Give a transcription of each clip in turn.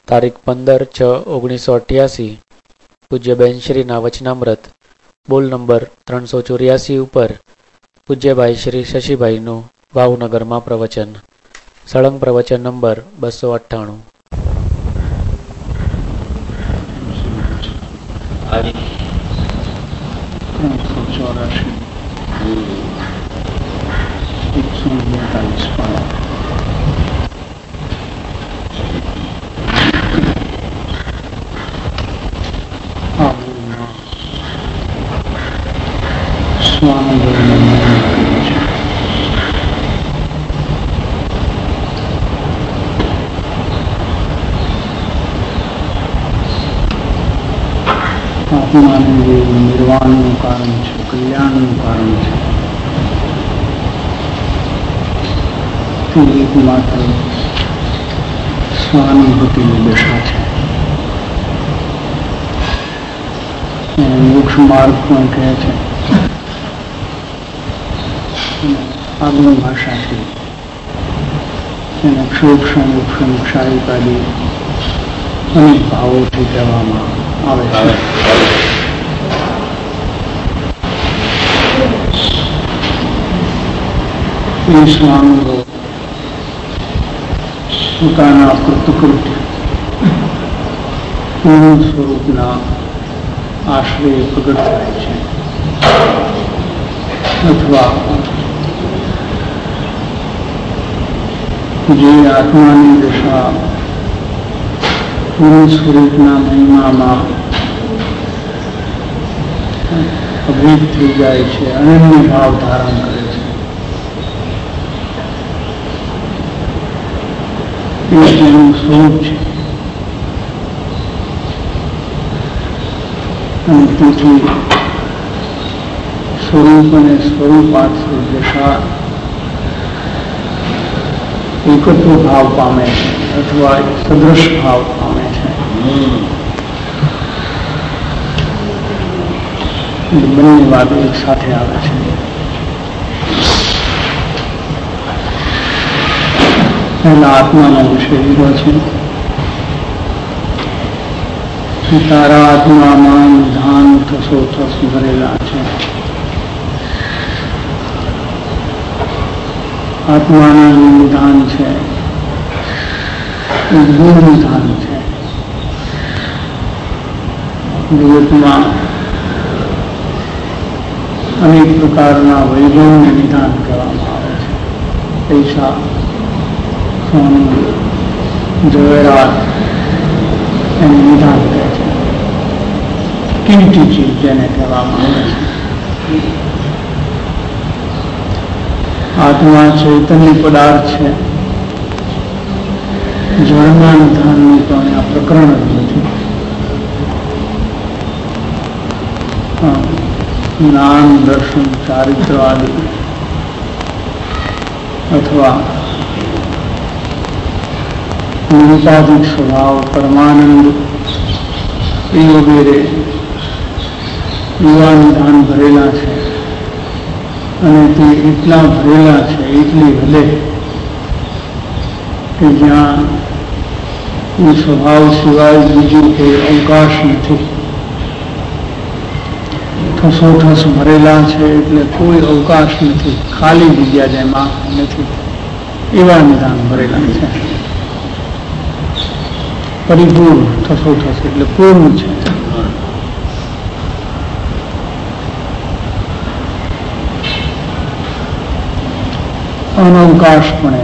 તારીખ 15/6/1988 પૂજ્યબેન શ્રીના વચનામૃત બોલ નંબર 384 ઉપર પૂજ્યભાઈ શ્રી શશીભાઈનું ભાવનગરમાં પ્રવચન. સળંગ પ્રવચન નંબર 298. આત્માનું જે નિર્વાણનું કારણ છે, કલ્યાણનું કારણ છે, તે એકમાત્ર સ્વાનુભૂતિની દશા છે. મોક્ષ માર્ગ પણ કહે છે. આગળ ભાષાથી એને ક્ષોક્ષણ ઉપક્ષણ ક્ષાયિકાદી અનેક ભાવોથી કહેવામાં આવે છે. એ સ્વાનુભવ પોતાના કૃતકૃત્ય પૂર્ણ સ્વરૂપના આશ્રય પ્રગટ થાય છે, અથવા જે આત્માની દશા પૂર્ણ સ્વરૂપના મહિમામાં અભેદ થઈ જાય છે, અનન્ય ભાવ ધારણ કરે છે, એ તેનું સ્વરૂપ છે. અને તેથી સ્વરૂપ અને સ્વરૂપાશ્રિત દશા એકત્વ ભાવ પામે છે, અથવા સદૃશ ભાવ પામે છે. બંને વાતો એક સાથે આવે છે. પહેલા આત્માનો વિષય લીધો છે. તારા આત્મામાં નિધાન ઠસોઠસ ભરેલા છે. આત્માના નિધાન છે, ગુણ નિધાન છે. જગતમાં અનેક પ્રકારના વૈભવનું નિધાન કરવામાં આવે છે. પૈસા, સોનું, જવેરાત એનું નિધાન કહે છે. કિંમતી ચીજ જેને કહેવામાં આવે છે. આત્મા ચૈતન્ય પદાર્થ છે. જળના નિધાનનું પણ આ પ્રકરણ જ નથી. જ્ઞાન, દર્શન, ચારિત્ર આદિ અથવા નિરુપાધિક સ્વભાવ, પરમાનંદ એ વગેરે એવા નિધાન ભરેલા છે. અને તે એટલા ભરેલા છે, એટલી હદે કે જ્યાં એ સ્વભાવ સિવાય બીજું કોઈ અવકાશ નથી. ઠસોઠસ ભરેલા છે એટલે કોઈ અવકાશ નથી, ખાલી જગ્યા જેમાં નથી, એવા નિધાન ભરેલા છે. પરિપૂર્ણ ઠસોઠસ એટલે પૂર્ણ છે. અનવકાશપણે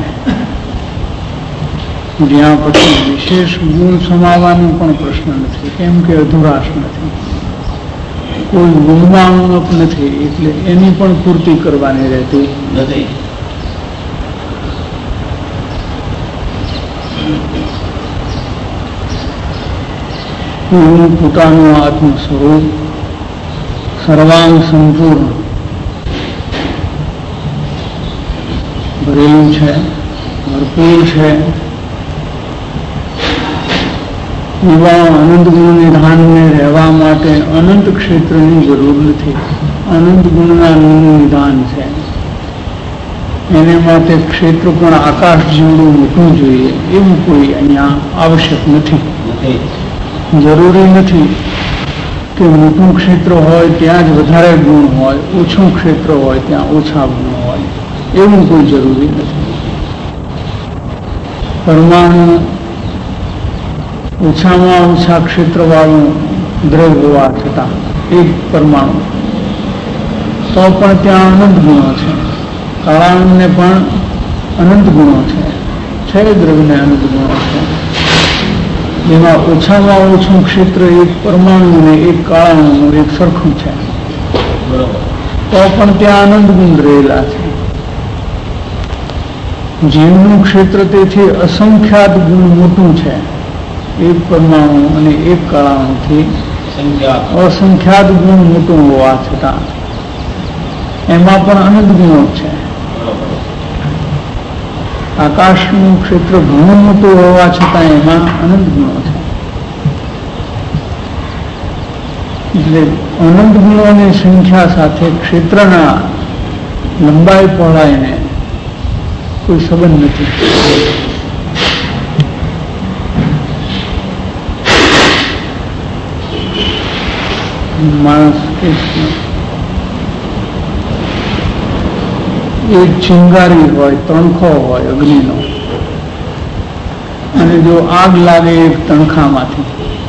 જ્યાં પછી વિશેષ ગુણ સમાવવાનો પણ પ્રશ્ન નથી, કેમ કે અધુરાશ નથી, કોઈ ગુણમાં ઉણપ નથી, એટલે એની પણ પૂર્તિ કરવાની રહેતી નથી. પોતાનું આત્મ સ્વરૂપ સર્વાંગ સંપૂર્ણ ભરેલું છે, ભરપૂર છે. એવા અનંત ગુણ નિધાનને રહેવા માટે અનંત ક્ષેત્રની જરૂર નથી. અનંત ગુણના નિધાન છે. એને માટે ક્ષેત્ર પણ આકાશ જેવડું મોટું જોઈએ એવું કોઈ અહીંયા આવશ્યક નથી. જરૂરી નથી કે મોટું ક્ષેત્ર હોય ત્યાં જ વધારે ગુણ હોય, ઓછું ક્ષેત્ર હોય ત્યાં ઓછા ગુણ હોય, એવું કોઈ જરૂરી નથી. પરમાણુ ઓછામાં ઓછા ક્ષેત્રવાળું દ્રવ્ય હોવા છતાં એક પરમાણુ તો પણ ત્યાં અનંત ગુણો છે. કાળાણુને પણ અનંત ગુણો છે દ્રવ્યને અનંત ગુણો છે. જેમાં ઓછામાં ઓછું ક્ષેત્ર એક પરમાણુ ને એક કાળાણુનું એક સરખું છે, તો પણ ત્યાં અનંત ગુણ રહેલા છે. જીવનું ક્ષેત્ર તેથી અસંખ્યાત ગુણ મોટું છે. એક પરમાણુ અને એક કાળાણુથી અસંખ્યાત ગુણ મોટું હોવા છતાં એમાં પણ અનંત ગુણો છે. આકાશનું ક્ષેત્ર ઘણું મોટું હોવા છતાં એમાં અનંત ગુણો છે. એટલે અનંત ગુણોની સંખ્યા સાથે ક્ષેત્રના લંબાઈ પહોળાઈને કોઈ સંબંધ નથી. માણસ એક ચિંગારી હોય, તણખો હોય અગ્નિનો, અને જો આગ લાગે એક તણખામાંથી,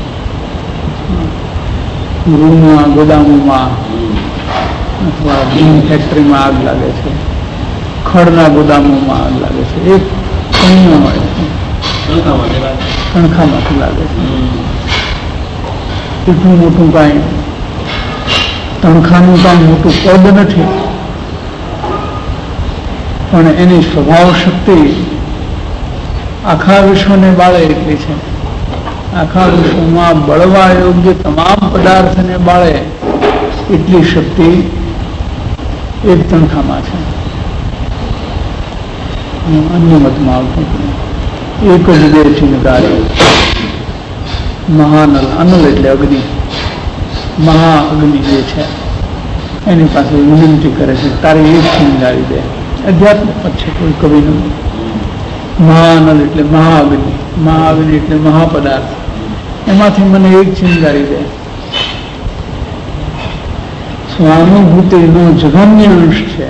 રૂમમાં, ગોદામોમાં અથવા ફેક્ટરીમાં આગ લાગે છે, ખડના ગોદામોમાં આગ લાગે છે, એક કણિયો હોય તણખામાંથી લાગે છે. એટલું મોટું કાંઈ તણખાનું કાંઈ મોટું પદ નથી, પણ એની સ્વભાવ શક્તિ આખા વિશ્વને બાળે એટલી છે. આખા વિશ્વમાં બળવા યોગ્ય તમામ પદાર્થને બાળે એટલી શક્તિ એક તણખામાં છે. અન્ય મતમાં આવતું એક જ બે ચિંગારી મહાનલ, અનલ એટલે અગ્નિ, મહાઅગ્નિ જે છે એની પાસે વિનંતી કરે છે તારી એક ચિંગારી દે. અધ્યાત્મ પદ છે કોઈ કવિનું. મહાનલ એટલે મહાઅગ્નિ, મહાઅગ્નિ એટલે મહાપદાર્થ, એમાંથી મને એક ચિંગારી દે. સ્વાનુભૂતિનો જઘન્ય અંશ છે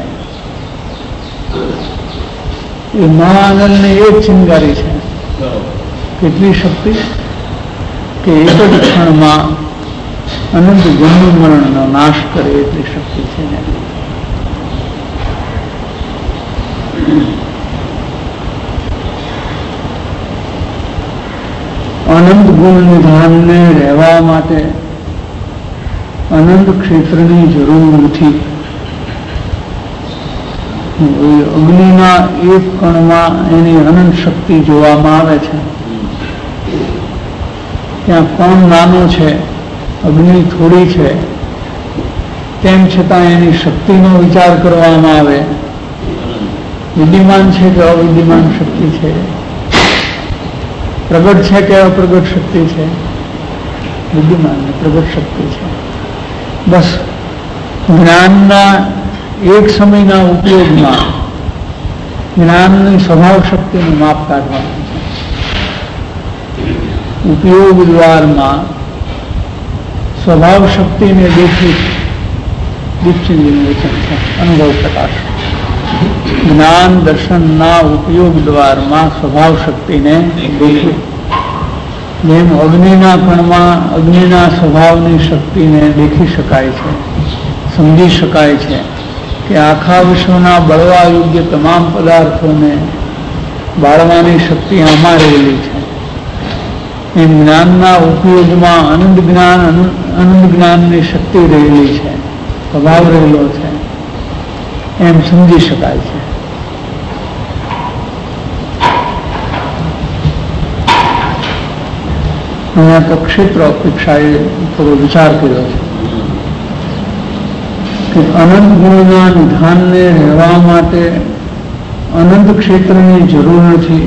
એ મહાનલને એક ચિંગારી છે. કેટલી શક્તિ કે એક જ ક્ષણમાં અનંત જન્મ મરણનો નાશ કરે એટલી શક્તિ છે. અનંત ગુણ નિધાનને રહેવા માટે અનંત ક્ષેત્રની જરૂર નથી. અગ્નિના એક કણમાં એની અનંત શક્તિ જોવામાં આવે છે. ત્યાં કણ નાનો છે, અગ્નિ થોડી છે, તેમ છતાં એની શક્તિનો વિચાર કરવામાં આવે. વિદ્યમાન છે કે અવિદ્યમાન શક્તિ છે, પ્રગટ છે કે અપ્રગટ શક્તિ છે, વિદ્યમાન ને પ્રગટ શક્તિ છે. બસ જ્ઞાનના એક સમયના ઉપયોગમાં જ્ઞાનની સ્વભાવ શક્તિનું માપ કાઢવાનું છે. ઉપયોગ દ્વારમાં સ્વભાવ શક્તિને દેખી દીપચંદીનું વચન છે અનુભવ પ્રકાશ. જ્ઞાન દર્શનના ઉપયોગ દ્વારમાં સ્વભાવ શક્તિને દેખી, જેમ અગ્નિના કણમાં અગ્નિના સ્વભાવની શક્તિને દેખી શકાય છે, સમજી શકાય છે કે આખા વિશ્વના બળવા યોગ્ય તમામ પદાર્થોને બાળવાની શક્તિ આમાં રહેલી છે. એમ જ્ઞાનના ઉપયોગમાં અનંત જ્ઞાનની શક્તિ રહેલી છે, સ્વભાવ રહેલો છે, એમ સમજી શકાય છે. અહીંયા તો ક્ષેત્ર અપેક્ષાએ થોડો વિચાર કર્યો છે કે અનંત ગુણના નિધાનને રહેવા માટે અનંત ક્ષેત્રની જરૂર નથી.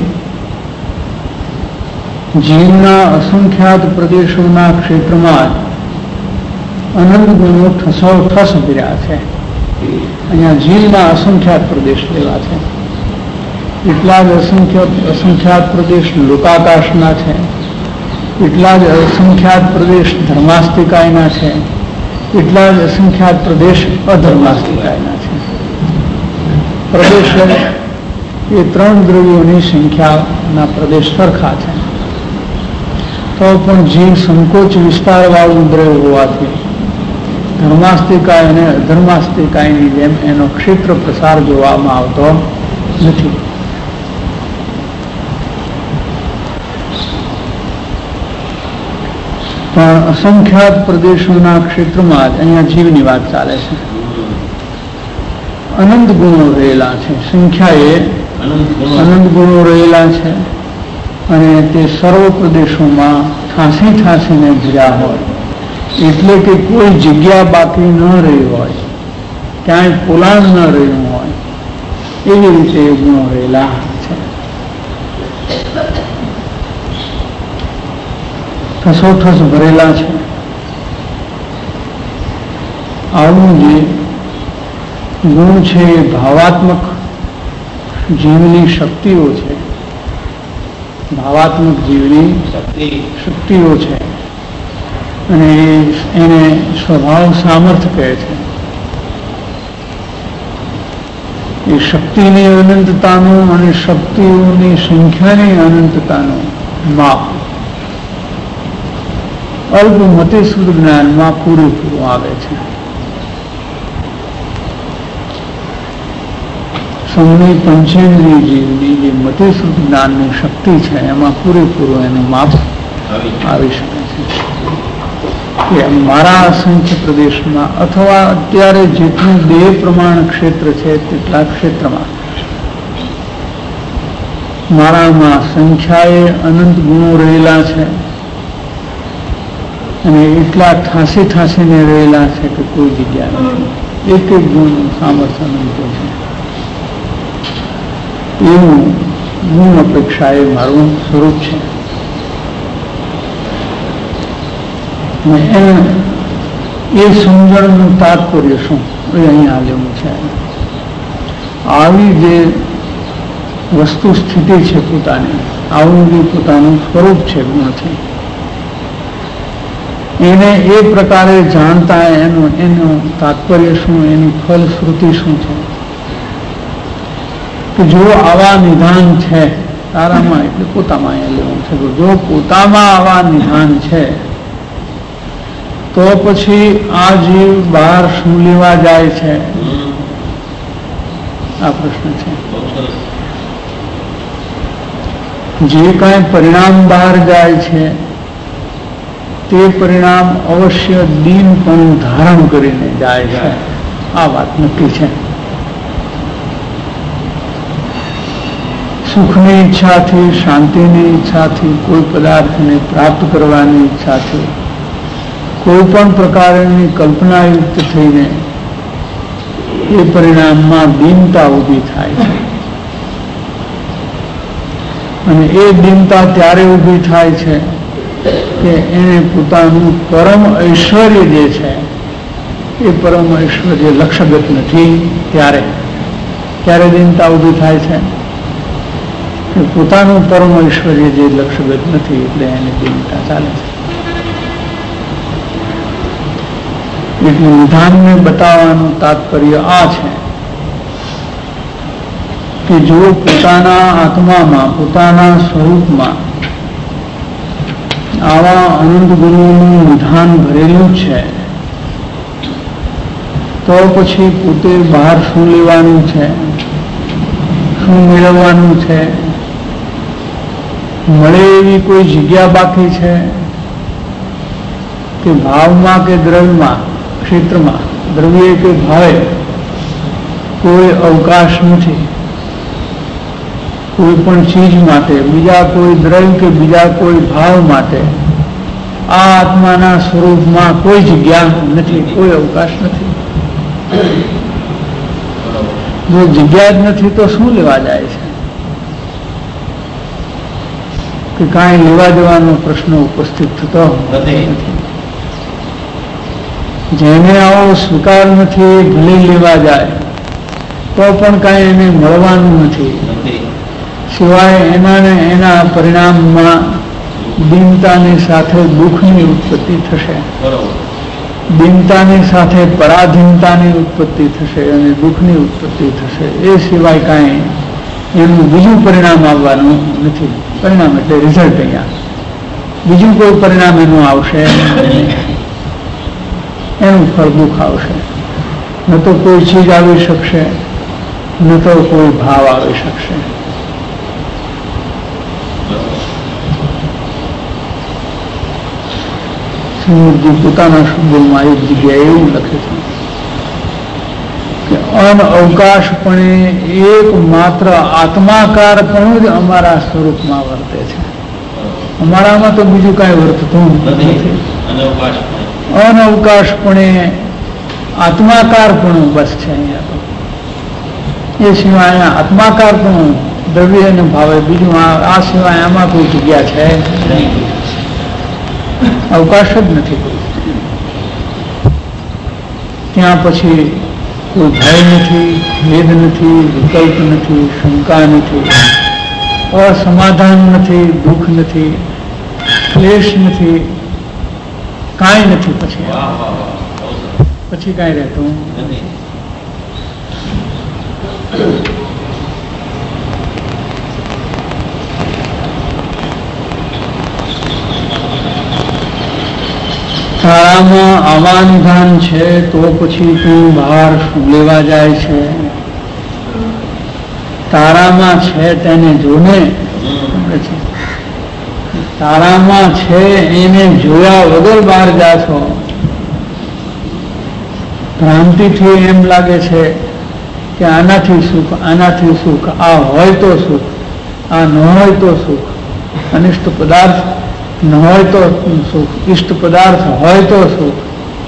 જીવના અસંખ્યાત પ્રદેશોના ક્ષેત્રમાં અનંત ગુણો ઠસ ભર્યા છે. અહીંયા જીવના અસંખ્યાત પ્રદેશ લેવા છે. એટલા જ અસંખ્યાત પ્રદેશ લોકાકાશના છે, એટલા જ અસંખ્યાત પ્રદેશ ધર્માસ્તિકાયના છે, એટલા જ અસંખ્યાત પ્રદેશ અધર્માસ્તિકાયના છે. પ્રદેશ એ 3 દ્રવ્યોની સંખ્યાના પ્રદેશ સરખા છે, તો પણ જીવ સંકોચ વિસ્તારવાળું દ્રવ્ય હોવાથી ધર્માસ્તિકાય અને અધર્માસ્તિકાયની જેમ એનો ક્ષેત્ર પ્રસાર જોવામાં આવતો નથી. પણ અસંખ્યાત પ્રદેશોના ક્ષેત્રમાં જ અહીંયા જીવની વાત ચાલે છે. અનંત ગુણો રહેલા છે, સંખ્યાએ અનંત ગુણો રહેલા છે, અને તે સર્વ પ્રદેશોમાં ઠાંસીને ભર્યા હોય, એટલે કે કોઈ જગ્યા બાકી ન રહી હોય, ક્યાંય પોલાણ ન રહ્યું હોય, એવી રીતે એ ગુણો રહેલા છે. ઠસોઠસ ભરેલા છે. આવું જે ગુણ છે એ ભાવાત્મક જીવની શક્તિઓ છે, ભાવાત્મક જીવની શક્તિઓ છે, અને એને સ્વભાવ સામર્થ્ય કહે છે. એ શક્તિની અનંતતાનું અને શક્તિઓની સંખ્યાની અનંતતાનું માપ અલ્પમતિ શુદ્ધ જ્ઞાનમાં પૂરેપૂરું આવે છે. સૌની પંચેન્દ્રિય જીવની જે મતિ શુદ્ધ જ્ઞાનની શક્તિ છે એમાં પૂરેપૂરું એનું માપ આવી શકે છે. કે મારા અસંખ્ય પ્રદેશમાં અથવા અત્યારે જેટલું દેહ પ્રમાણ ક્ષેત્ર છે તેટલા ક્ષેત્રમાં મારામાં સંખ્યાએ અનંત ગુણો રહેલા છે, અને એટલા ઠાંસીને રહેલા છે કે કોઈ જગ્યા નથી. એક એક ગુણનું સામર્થ્ય અનંત છે. એવું ગુણ અપેક્ષા એ મારું સ્વરૂપ છે. એ સમજણનું તાત્પર્ય શું એ અહીંયા લેવું છે. આવી જે વસ્તુ સ્થિતિ છે પોતાની, આવું જે પોતાનું સ્વરૂપ છે ગુણથી, એને એ પ્રકારે જાણતા એનું તાત્પર્ય શું, એની ફલશ્રુતિ શું છે? કે જો આવા નિધાન છે તારામાં, એટલે પોતામાં અહીંયા લેવું છે, જો પોતામાં આવા નિધાન છે તો પછી આ જીવ બહાર શું લેવા જાય છે? આ પ્રશ્ન છે. જે કાંઈ પરિણામ બહાર જાય છે તે પરિણામ અવશ્ય દીનપણું ધારણ કરીને જાય છે, આ વાત નક્કી છે. સુખની ઈચ્છાથી, શાંતિની ઈચ્છાથી, કોઈ પદાર્થને પ્રાપ્ત કરવાની ઈચ્છાથી, કોઈ પણ પ્રકારની કલ્પનાયુક્ત થઈને એ પરિણામમાં દીનતા ઊભી થાય છે. અને એ દીનતા ત્યારે ઊભી થાય છે કે એને પોતાનું પરમ ઐશ્વર્ય જે છે એ પરમ ઐશ્વર્ય લક્ષ્યગત નથી. ત્યારે દીનતા ઊભી થાય છે કે પોતાનું પરમ ઐશ્વર્ય જે લક્ષ્યગત નથી, એટલે એને દીનતા ચાલે છે. એટલે નિધાનને બતાવવાનું તાત્પર્ય આ છે કે જો પોતાના આત્મામાં, પોતાના સ્વરૂપમાં આવા અનંત ગુણોનું નિધાન ભરેલું છે તો પછી પોતે બહાર શું લેવાનું છે, શું મેળવવાનું છે? મળે એવી કોઈ જગ્યા બાકી છે કે ભાવમાં કે દ્રવ્યમાં, ક્ષેત્રમાં, દ્રવ્ય કે ભાવે કોઈ અવકાશ નથી. કોઈ પણ ચીજ માટે, બીજા કોઈ દ્રવ્ય કે બીજા કોઈ ભાવ માટે આ આત્માના સ્વરૂપમાં કોઈ જગ્યા નથી, કોઈ અવકાશ નથી. જો જગ્યા જ નથી તો શું લેવા જાય છે? કે કાંઈ લેવા જવાનો પ્રશ્ન ઉપસ્થિત થતો નથી. જેને આવો સ્વીકાર નથી, ભલે લેવા જાય તો પણ કાંઈ એને મળવાનું નથી, સિવાય એના ને એના પરિણામમાં દીનતાની સાથે દુઃખની ઉત્પત્તિ થશે, દીનતાની સાથે પરાધીનતાની ઉત્પત્તિ થશે અને દુઃખની ઉત્પત્તિ થશે. એ સિવાય કાંઈ એનું બીજું પરિણામ આવવાનું નથી. પરિણામ એટલે રિઝલ્ટ. અહીંયા બીજું કોઈ પરિણામ એનું આવશે, એનું ફળ દુઃખ આવશે. ન તો કોઈ ચીજ આવી શકશે, ન તો કોઈ ભાવ આવી શકશે. શ્રીમદજી પોતાના શબ્દોમાં એક જગ્યાએ એવું લખે છે કે અનઅવકાશપણે એક માત્ર આત્માકારપણું જ અમારા સ્વરૂપમાં વર્તે છે. અમારામાં તો બીજું કાંઈ વર્તતું નથી. અનઅવકાશપણે આત્માકારપણું બસ છે અહીંયા તો. એ સિવાય અહીંયા આત્માકારપણું દ્રવ્ય અને ભાવે બીજું આ સિવાય આમાં કોઈ જગ્યા છે નહીં. અવકાશ જ નથી કોઈ. ત્યાં પછી કોઈ ભય નથી, ભેદ નથી, વિકલ્પ નથી, શંકા નથી, અસમાધાન નથી, દુઃખ નથી, ક્લેશ નથી, કાંઈ નથી. પછી કાંઈ રહેતું નથી. શાળામાં આવા નિધાન છે તો પછી તું બહાર શું લેવા જાય છે? તારામાં છે તેને જોને. તારામાં છે એને જોયા વગર બહાર જા છો. ભ્રાંતિથી એમ લાગે છે કે આનાથી સુખ, આનાથી સુખ, આ હોય તો સુખ, આ ન હોય તો સુખ, અનિષ્ટ પદાર્થ ન હોય તો સુખ, ઇષ્ટ પદાર્થ હોય તો સુખ.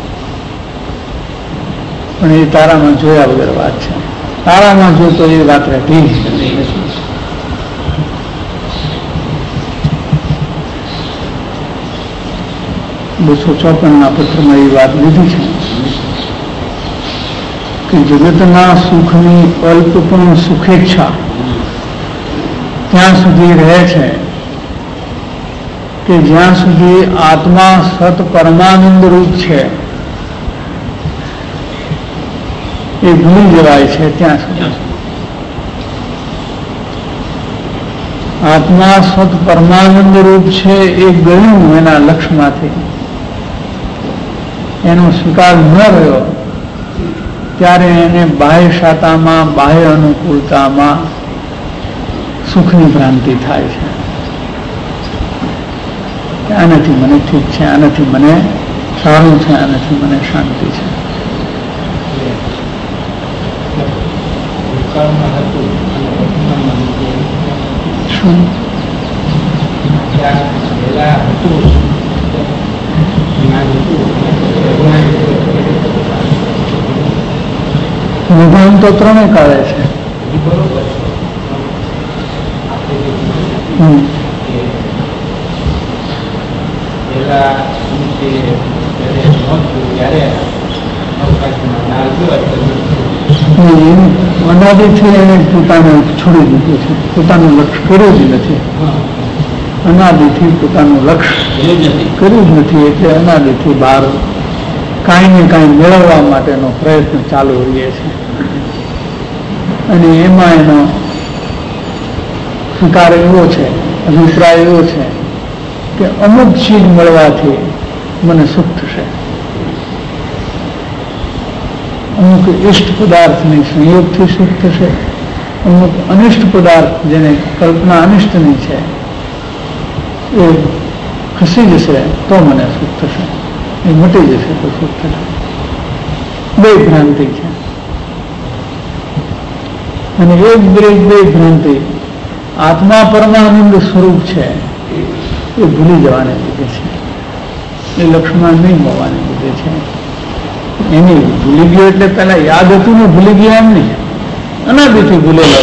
પણ એ તારામાં જોયા વગર વાત છે. તારામાં જોતો એ વાત રહેતી. 254 પત્રમાં એ વાત લીધી છે કે જગતના સુખની અલ્પ પણ સુખેચ્છા ત્યાં સુધી રહે છે કે જ્યાં સુધી આત્મા સત પરમાનંદ રૂપ છે એ ભૂલી જવાય છે. ત્યાં સુધી આત્મા સત પરમાનંદ રૂપ છે એ ગયું એના લક્ષ્યમાંથી, એનો સ્વીકાર ન રહ્યો ત્યારે એને બાહ્ય શાતામાં, બાહ્ય અનુકૂળતામાં સુખની ભ્રાંતિ થાય છે. આનાથી મને ઠીક છે, આનાથી મને સારું છે, આનાથી મને શાંતિ છે. શું નિધાન તો ત્રણે કાળે છે. અનાદિથી એને પોતાને છોડી દીધું છે, પોતાનું લક્ષ્ય કર્યું જ નથી. અનાદિથી પોતાનું લક્ષ્ય કર્યું જ નથી એટલે અનાદિથી બહાર કાંઈ ને કાંઈ મેળવવા માટેનો પ્રયત્ન ચાલુ રહે છે. અને એમાં એનો સ્વીકાર એવો છે, અભિપ્રાય એવો છે કે અમુક ચીજ મળવાથી મને સુખ થશે, અમુક ઇષ્ટ પદાર્થની સંયોગથી સુખ થશે, અમુક અનિષ્ટ પદાર્થ જેને કલ્પના અનિષ્ટની છે એ ખસી જશે તો મને સુખ થશે, એ મટી જશે તો સુખ થશે. બે ભ્રાંતિ છે અને એક બે ભ્રાંતિ આત્મા પરમાનંદ સ્વરૂપ છે એ ભૂલી જવાને લીધે છે, એ લક્ષ્યમાં નહીં હોવાને લીધે છે. એની ભૂલી ગયો એટલે પેલા યાદ હતું ને ભૂલી ગયા એમ નહીં, અનાદિથી ભૂલેલો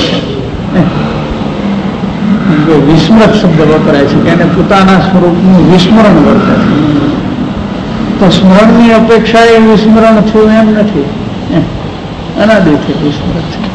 છે. વિસ્મૃત શબ્દ વપરાય છે કે એને પોતાના સ્વરૂપનું વિસ્મરણ વર્તે છે. તો સ્મરણની અપેક્ષા એ વિસ્મરણ થયું એમ નથી, અનાદિથી વિસ્મૃત છે.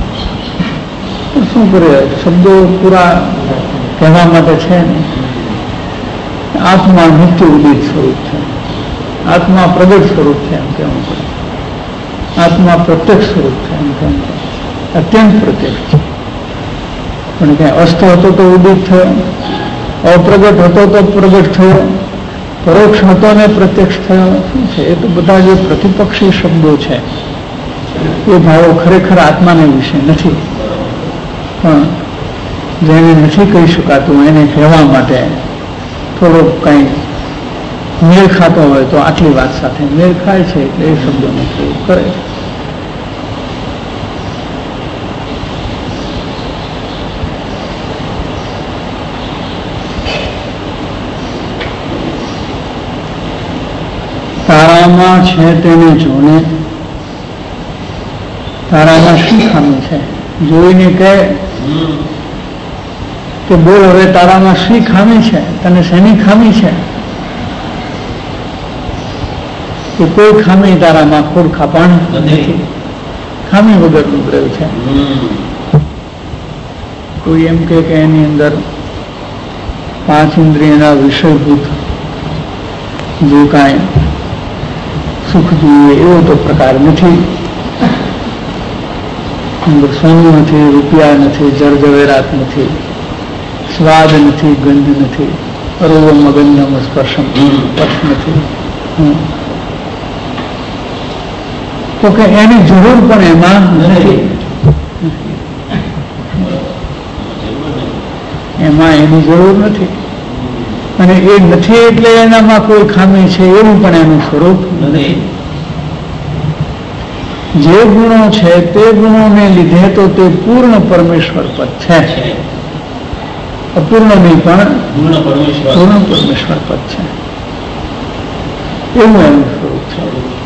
શું કરે, શબ્દો પૂરા કહેવા માટે છે ને. આત્મા નિત્ય ઉદિત સ્વરૂપ છે, આત્મા પ્રગટ સ્વરૂપ છે એમ કહેવું પડે, આત્મા પ્રત્યક્ષ સ્વરૂપ છે એમ કહેવું પડે, અત્યંત પ્રત્યક્ષ છે. પણ ક્યાં અસ્ત હતો તો ઉદિત થયો, અપ્રગટ હતો તો પ્રગટ થયો, પરોક્ષ હતો ને પ્રત્યક્ષ થયો. શું છે એ તો બધા જે પ્રતિપક્ષી શબ્દો છે એ ભાવો ખરેખર આત્માને વિશે નથી, પણ જેને નથી કહી શકાતું એને કહેવા માટે થોડોક કંઈ મેળ ખાતો હોય તો આટલી વાત સાથે મેળ ખાય છે એટલે એ શબ્દોનો પ્રયોગ કરે. તારામાં છે તેને જોને, તારામાં શું ખામી છે જોઈને કહે કે બોલ હવે તારામાં શી ખામી છે, તને શેની ખામી છે? કે કોઈ ખામી તારામાં ખોડખાપણ નથી, ખામી વગરનું દ્રવ્ય છે. કોઈ એમ કે એની અંદર 5 ઇન્દ્રિયના વિષયભૂત જે કાંઈ સુખ જોઈએ એવો તો પ્રકાર નથી, અંદર સોનું નથી, રૂપિયા નથી, જરજવેરાત નથી, સ્વાદ નથી, ગંધ નથી, અરૂપમ અગંધમ સ્પર્શમ સ્પર્શ નથી. તો કે એની જરૂર પણ એમાં નથી, એમાં એની જરૂર નથી, અને એ નથી એટલે એનામાં કોઈ ખામી છે એવું પણ એનું સ્વરૂપ નથી. જે ગુણો છે તે ગુણોને લીધે તો તે પૂર્ણ પરમેશ્વર પદ છે, અપૂર્ણ નહીં પણ પૂર્ણ પરમેશ્વર પદ છે, એવું એનું સ્વરૂપ છે.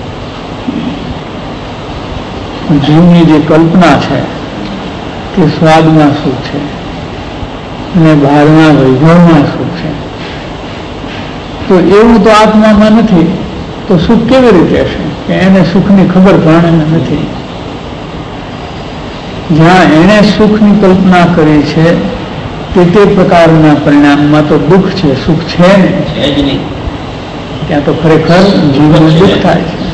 જીવની જે કલ્પના છે કે સ્વાદમાં સુખ છે અને બહારના વૈભવમાં સુખ છે, તો એવું તો આત્મામાં નથી, તો સુખ કેવી રીતે હશે? કે એને સુખની ખબર પણ નથી. જ્યાં એને સુખની કલ્પના કરી છે તે પ્રકારના પરિણામમાં તો દુઃખ છે, સુખ છે નહીં. ત્યાં તો ખરેખર જીવન દુઃખ થાય છે,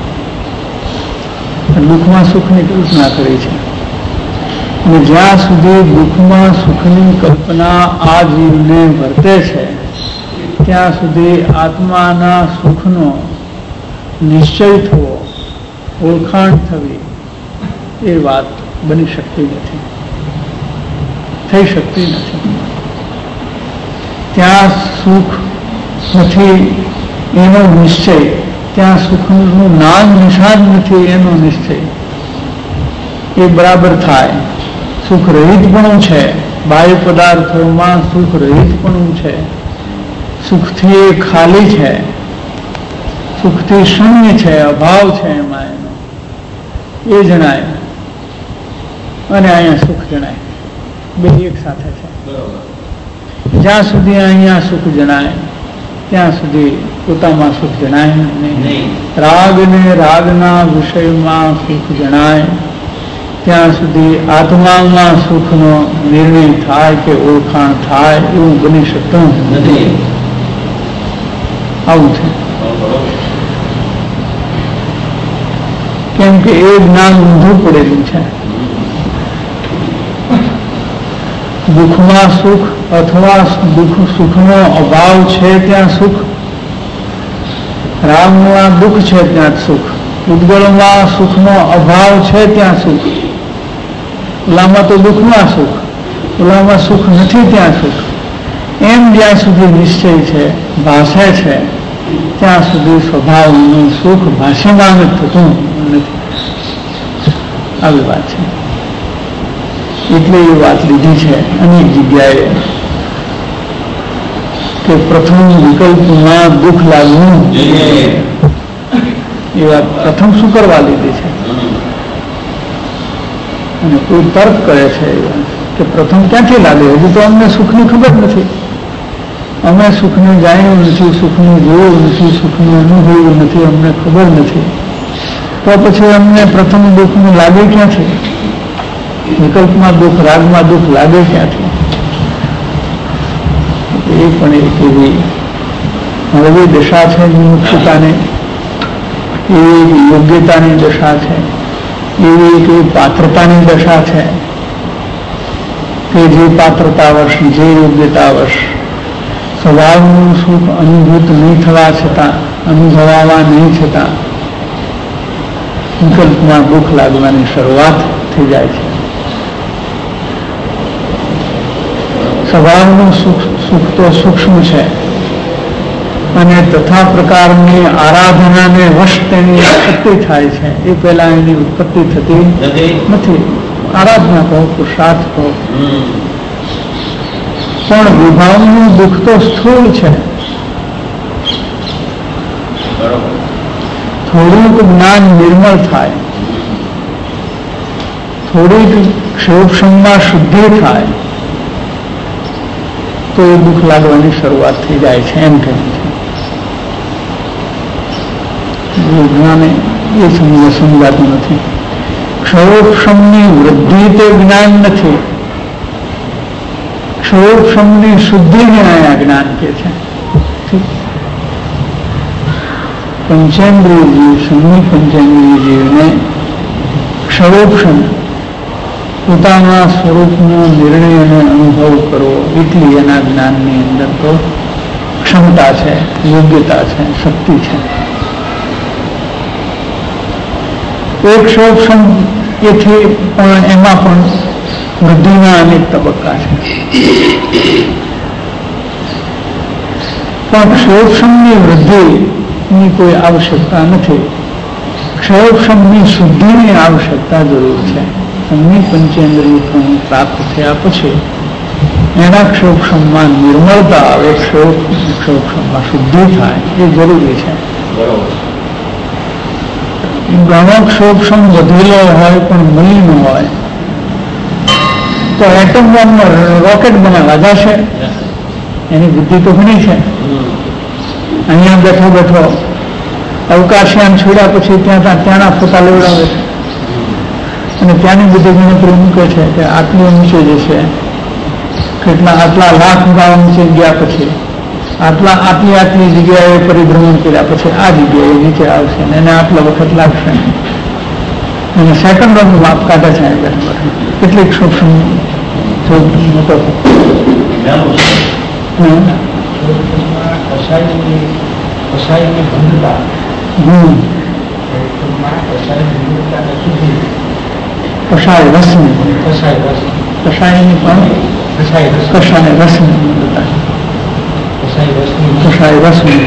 દુઃખમાં સુખની કલ્પના કરી છે. અને જ્યાં સુધી દુઃખમાં સુખની કલ્પના આ જીવને વર્તે છે ત્યાં સુધી આત્માના સુખનો નિશ્ચય થવો, ઓળખાણ થવી એ વાત બની શકતી નથી, થઈ શકતી નથી. ત્યાં સુખ નથી એનો નિશ્ચય, ત્યાં સુખનું નામ નિશાન નથી એનો નિશ્ચય, એ બરાબર થાય. સુખ રહિતપણું છે, બાહ્ય પદાર્થોમાં સુખ રહિતપણું છે, સુખથી ખાલી છે, સુખથી શૂન્ય છે, અભાવ છે એમાં એનો, એ જણાય. અને અહીંયા સુખ જણાય, બે એક સાથે છે. જ્યાં સુધી અહીંયા સુખ જણાય ત્યાં સુધી પોતામાં સુખ જણાય નહીં. રાગને રાગના વિષયમાં સુખ જણાય ત્યાં સુધી આત્મામાં સુખનો નિર્ણય થાય કે ઓળખાણ થાય એવું બની શકતું નથી. આવું છે. કેમ કે એ જ્ઞાન ઊંધું પડેલું છે. દુઃખમાં સુખ અથવા સુખનો અભાવ છે ત્યાં સુખ, રાગમાં દુઃખ છે ત્યાં સુખ, ઉદ્ગલમાં સુખનો અભાવ છે ત્યાં સુખ, ઓલામાં તો દુઃખમાં સુખ, ઓલામાં સુખ નથી ત્યાં સુખ, એમ જ્યાં સુધી નિશ્ચય છે, ભાષે છે, ત્યાં સુધી સ્વભાવનું સુખ ભાષામાં થતું નથી. આવી વાત છે. એટલે એ વાત લીધી છે અનેક જગ્યાએ કે પ્રથમ વિકલ્પમાં દુઃખ લાગવું, એ વાત પ્રથમ શું કરવા લીધી છે? અને કોઈ તર્ક કરે છે કે પ્રથમ ક્યાંથી લાગે? હજુ તો અમને સુખની ખબર નથી, અમે સુખને જાણ્યું નથી, સુખને જોયું નથી, સુખને અનુભવ્યું નથી, અમને ખબર નથી, તો પછી અમને પ્રથમ દુઃખનું લાગે ક્યાંથી? વિકલ્પમાં દુઃખ, રાગમાં દુઃખ લાગે ક્યાંથી? એ પણ એક એવી એવી દશા છે મુક્તતાની, એવી યોગ્યતાની દશા છે, એવી એક પાત્રતાની દશા છે કે જે પાત્રતા વર્ષ, જે યોગ્યતા વર્ષ સ્વભાવનું સુખ અનુભૂત નહીં થવા છતાં, અનુભવાવા નહીં છતાં વિકલ્પમાં દુઃખ લાગવાની શરૂઆત થઈ જાય છે. સ્વભાવનું સુખ તો સૂક્ષ્મ છે અને તથા પ્રકારની આરાધનાને વશ તેની ઉત્પત્તિ થાય છે. એ પહેલા એની ઉત્પત્તિ થતી નથી. આરાધના કહો, પુરુષાર્થ કહો, પણ વિભાવનું દુઃખ તો સ્થૂળ છે. થોડુંક જ્ઞાન નિર્મળ થાય, થોડીક ક્ષોભમાં શુદ્ધિ થાય તો એ દુઃખ લાગવાની શરૂઆત થઈ જાય છે. એમ કહે છે જ્ઞાને એ સમજાતું નથી. ક્ષોભની વૃદ્ધિ તે જ્ઞાન નથી, ક્ષોભની શુદ્ધિને આ જ્ઞાન કે છે. પંચેન્દ્રિય જીવ, સમ્ય પંચેન્દ્રિય જીવને ક્ષોભ પોતાના સ્વરૂપનો નિર્ણય અને અનુભવ કરવો એટલી એના જ્ઞાનની અંદર તો ક્ષમતા છે, યોગ્યતા છે, શક્તિ છે. એક ક્ષોભ એથી પણ એમાં પણ વૃદ્ધિના અનેક તબક્કા છે. પણ ક્ષોભની વૃદ્ધિની કોઈ આવશ્યકતા નથી. ક્ષોભની શુદ્ધિની આવશ્યકતા જરૂર છે. સમ્ય પંચેન્દ્રિય પ્રાપ્ત થયા પછી એના ક્ષોભમાં નિર્મળતા આવે, ક્ષોભમાં શુદ્ધિ થાય, એ જરૂરી છે. ઘણો ક્ષોભ વધેલો હોય પણ મલિન હોય તો એટમ બોમ્બમાં રોકેટ બનાવવા જશે. એની બુદ્ધિ તો ઘણી છે. અહીંયા બેઠો બેઠો અવકાશયાન છોડ્યા પછી ત્યાંના ફોટા લેવડાવે છે અને ત્યાંની બધી ગણતરી મૂકે છે કે આટલું નીચે જશે, આટલા લાખ ગાળો નીચે ગયા પછી આટલી જગ્યાએ પરિભ્રમણ કર્યા પછી આ જગ્યાએ નીચે આવશે અને એને આટલો વખત લાગશે અને સેકન્ડોનું માપ કાઢે છે. કેટલીક સૂક્ષ્મ મોટો કષાય રસની, કષાયની પણ કષાય રસની મંદતા, કષાય રસની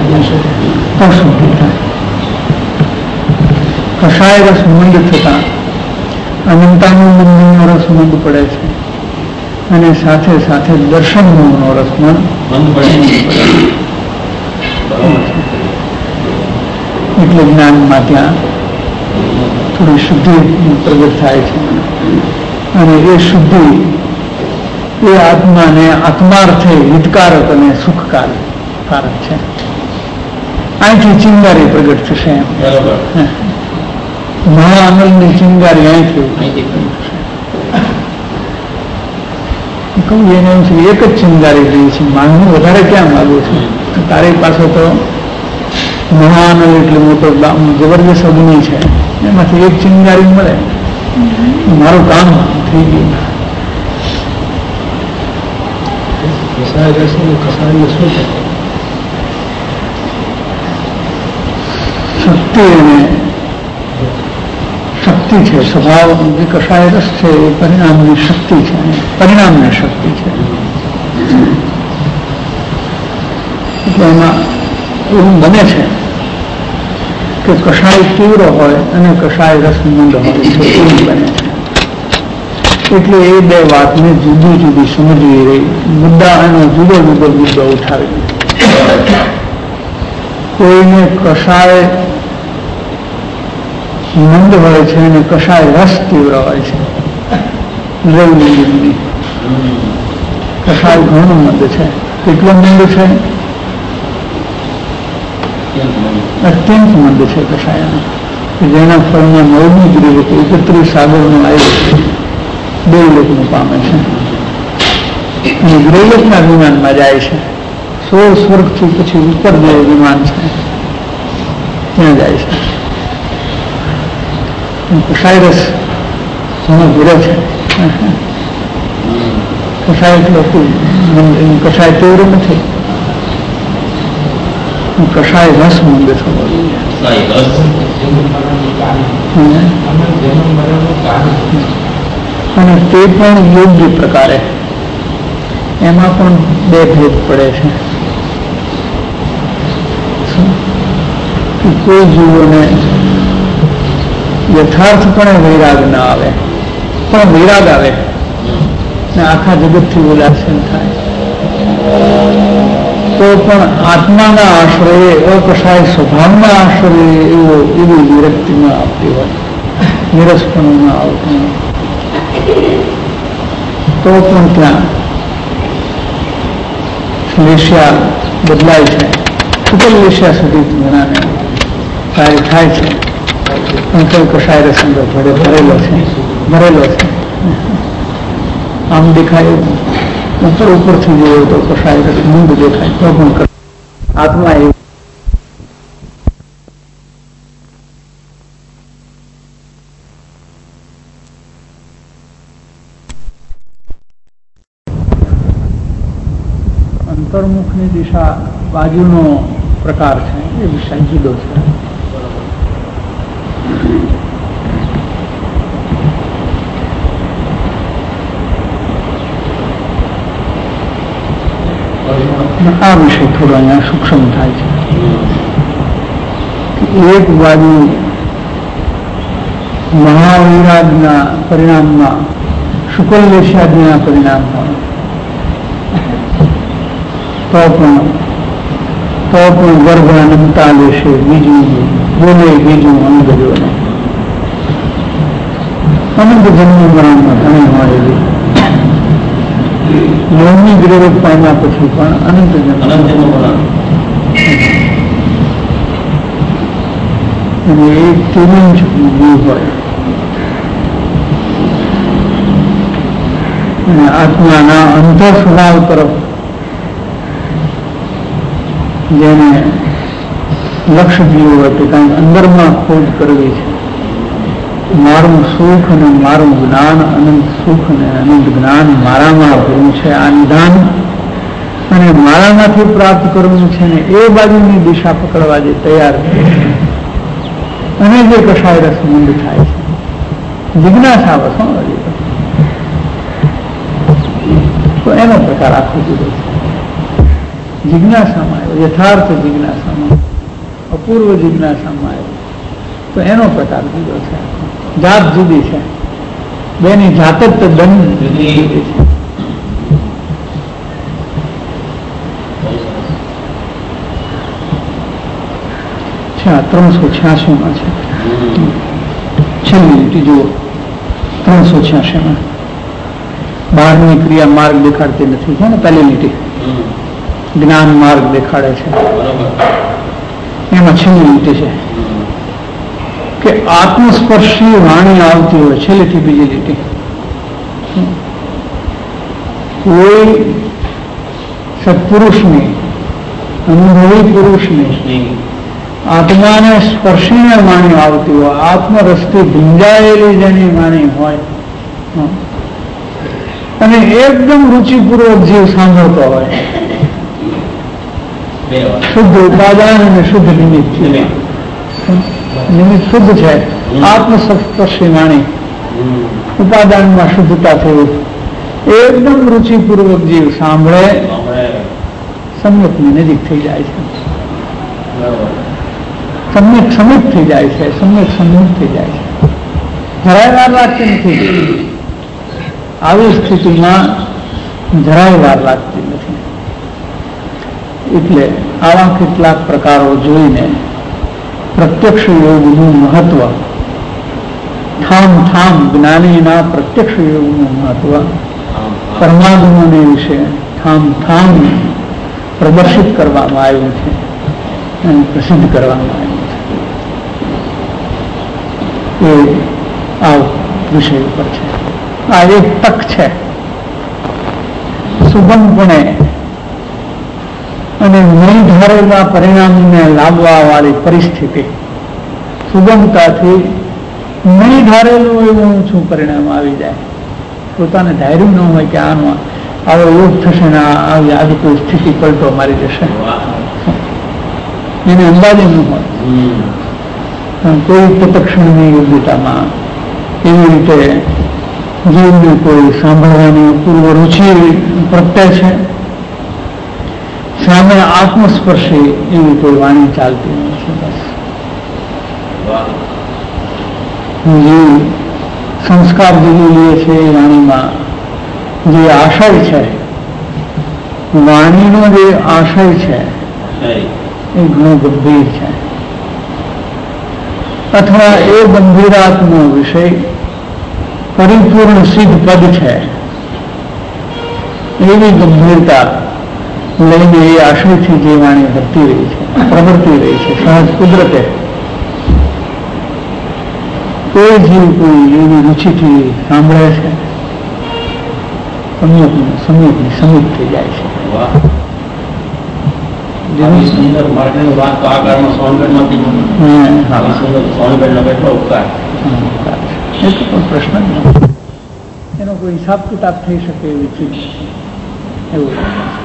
કષાય રસ મંદ થતા અનંતાનું બંધનનો રસ મંદ પડે છે અને સાથે સાથે દર્શનનો રસ મંદ પડે. એટલે જ્ઞાનમાં ત્યાં થોડી શુદ્ધિ પ્રગટ થાય છે અને એ શુદ્ધિ એ આત્માને આત્માર્થે હિતકારક અને સુખકારક છે. અહીંથી ચિંગારી પ્રગટ થશે. મહાઆનંદની ચિંગારી અહીંથી કહું એને એમ છે એક જ ચિંગારી રહી છે, માનવું વધારે ક્યાં માગું છું. તારી પાસે તો મહાન એટલે મોટો જબરદસ્ત અગ્નિ છે, એમાંથી એક ચિંગારી મળે, મારું કામ થઈ ગયું. શક્તિ અને શક્તિ છે. સ્વભાવ જે કષાય રસ છે એ પરિણામની શક્તિ છે, પરિણામની શક્તિ છે. એટલે એમાં એવું બને છે કે કષાય તીવ્ર હોય અને કષાય રસ મંદ હોય છે, એવું બને છે. એટલે એ બે વાતને જુદી જુદી સમજવી રહી, મુદ્દા એનો જુદો જુદો મુદ્દો ઉઠાવી. કોઈને કષાય મંદ હોય છે અને કષાય રસ તીવ્ર હોય છે. દ્રવ્યની કષાય ઘણું મંદ છે. કેટલો મંદ છે? અત્યંત મંદ છે કષાયનો, જેના ફળમાં 9મી ગ્રીવક 31 સાગરનું આવ્યું દેવલોકનું પામે છે અને ગ્રીવકના વિમાનમાં જાય છે. 16 સ્વર્ગથી પછી ઉપર જે વિમાન છે ત્યાં જાય છે. કસાયરસ જેનો ભીરો છે, કસાય એટલે કસાય તેવડું નથી, કસાય રસ મંદિર થવો જોઈએ. અને તે પણ યોગ્ય પ્રકારે. એમાં પણ બે ભેદ પડે છે. કોઈ જીવોને યથાર્થપણે વૈરાગ ન આવે, પણ વૈરાગ આવે ને આખા જગતથી ઉદાસીન થાય તો પણ આત્માના આશ્રયે, અકસાય સ્વભાવના આશ્રયે એવી વિરક્તિ ન આપતી હોય, નિરસપણું ન આવતું તો પણ ત્યાં લેશિયા બદલાય છે. સુપર લેશિયા સુધી ઘણાને કાર્ય થાય છે, પણ કોઈ કસાય રસ અંદર ભરેલો છે. આમ દેખાય ઉપરથી જોયો તો કસાય રસ મૂંદ દેખાય તો પણ આત્મા એવું. અંતર્મુખની દિશા બાજુનો પ્રકાર છે એ વિષય જુદો છે. આ વિષય થોડો અહીંયા સૂક્ષ્મ થાય છે કે એક બાજુ મહાવિરાગના પરિણામમાં શુક્લ લેશિયાદિના પરિણામ હોય તો પણ ગર્ભ અનંતા લેશે, બીજું બોલે બીજું અંગજોને અનંત જન્મ મરણમાં ઘણી હોય એવી લોહની ગ્રેવત પામ્યા પછી પણ અનંત જન્મ અને એક તિરંજ જીવ હોય અને આત્માના અંતર સ્વભાવ તરફ જેને લક્ષ્ય જીવો હતું, કારણ અંદરમાં ખોજ કરવી છે. મારું સુખ અને મારું જ્ઞાન, અનંત સુખ અને અનંત જ્ઞાન મારામાં ભરવું છે, આ નિધાન અને મારામાંથી પ્રાપ્ત કરવું છે ને એ બાજુની દિશા પકડવા જે તૈયાર છે અને જે કસાય રસ મંદ થાય છે, જિજ્ઞાસા વસો તો એનો પ્રકાર આખો જુદો છે. જિજ્ઞાસામાં આવ્યો, યથાર્થ જિજ્ઞાસામાં, અપૂર્વ જિજ્ઞાસામાં આવ્યો તો એનો પ્રકાર જુદો છે. જાત જુદી છે, બેની જાત જ દંડ જુદી છે. 386માં છે છેલ્લી લીટી જુઓ. 386માં બહારની ક્રિયા માર્ગ દેખાડતી નથી છે ને, પહેલી લીટી જ્ઞાન માર્ગ દેખાડે છે. એમાં છેલ્લી લીટી છે કે આત્મસ્પર્શી વાણી આવતી હોય, છેલ્લીથી બીજી લીટી. કોઈ સત્પુરુષની, અનુભવી પુરુષની આત્માને સ્પર્શીને વાણી આવતી હોય, આત્મરસથી ભીંજાયેલી જેની વાણી હોય અને એકદમ રુચિપૂર્વક જીવ સાંભળતો હોય, શુદ્ધ ઉપાદાન અને શુદ્ધ નિમિત્ત છે. નિમિત્ત શુદ્ધ છે, આત્મસ્પર્શી વાણી, ઉપાદાનમાં શુદ્ધતા થઈ, એકદમ રુચિપૂર્વક જીવ સાંભળે, સમ્યકની નજીક થઈ જાય છે, સમ્યક સમિત થઈ જાય છે, સમ્યક સન્મુખ થઈ જાય છે. જરાય વાર લાગતી નથી. આવી સ્થિતિમાં જરાય વાર લાગતી નથી. એટલે આવા કેટલાક પ્રકારો જોઈને પ્રત્યક્ષ યોગનું મહત્વ, ઠામ જ્ઞાનીના પ્રત્યક્ષ યોગનું મહત્વ પરમાત્માને વિશે ઠામ પ્રદર્શિત કરવામાં આવ્યું છે અને પ્રસિદ્ધ કરવામાં આવ્યું છે. એ આ વિષય ઉપર છે. આ એક તક છે સુગમપણે અને નહીં ધારેલા પરિણામને લાવવા વાળી પરિસ્થિતિ, સુગમતાથી નહીં ધારેલું એવું ઊંચું પરિણામ આવી જાય. પોતાને ધાર્યું ન હોય કે આનો આવો યોગ થશે ને આવી કોઈ સ્થિતિ પલટો મારી જશે, એને અંદાજે ન હોય. કોઈ તત્ક્ષણની યોગ્યતામાં એવી રીતે જીવને કોઈ સાંભળવાની પૂર્વ રુચિ પ્રગટે છે, સામે આત્મસ્પર્શી એવી કોઈ વાણી ચાલતી નથી. બસ જે સંસ્કાર જેવી લે છે એ વાણીમાં જે આશય છે, વાણીનો જે આશય છે એ ઘણો ગંભીર છે, અથવા એ ગંભીરાત્મનો વિષય પરિપૂર્ણ સિદ્ધ પદ છે એવી ગંભીરતા લઈને એ આશયથી જે વાણી વર્તી રહી છે, પ્રવર્તી રહી છે સહજ કુદરતે, કોઈ જીવ કોઈ એવી રુચિથી સાંભળે છે, સંયોગની સમીપ થઈ જાય છે. સુંદર માર્ગની વાત તો આગળમાં સોનગઢમાંથી સોનગઢનો કેટલો ઉપકાર, એ તો કોઈ પ્રશ્ન જ નથી. એનો કોઈ હિસાબ કિતાબ થઈ શકે એવી ચીજ નથી. એવું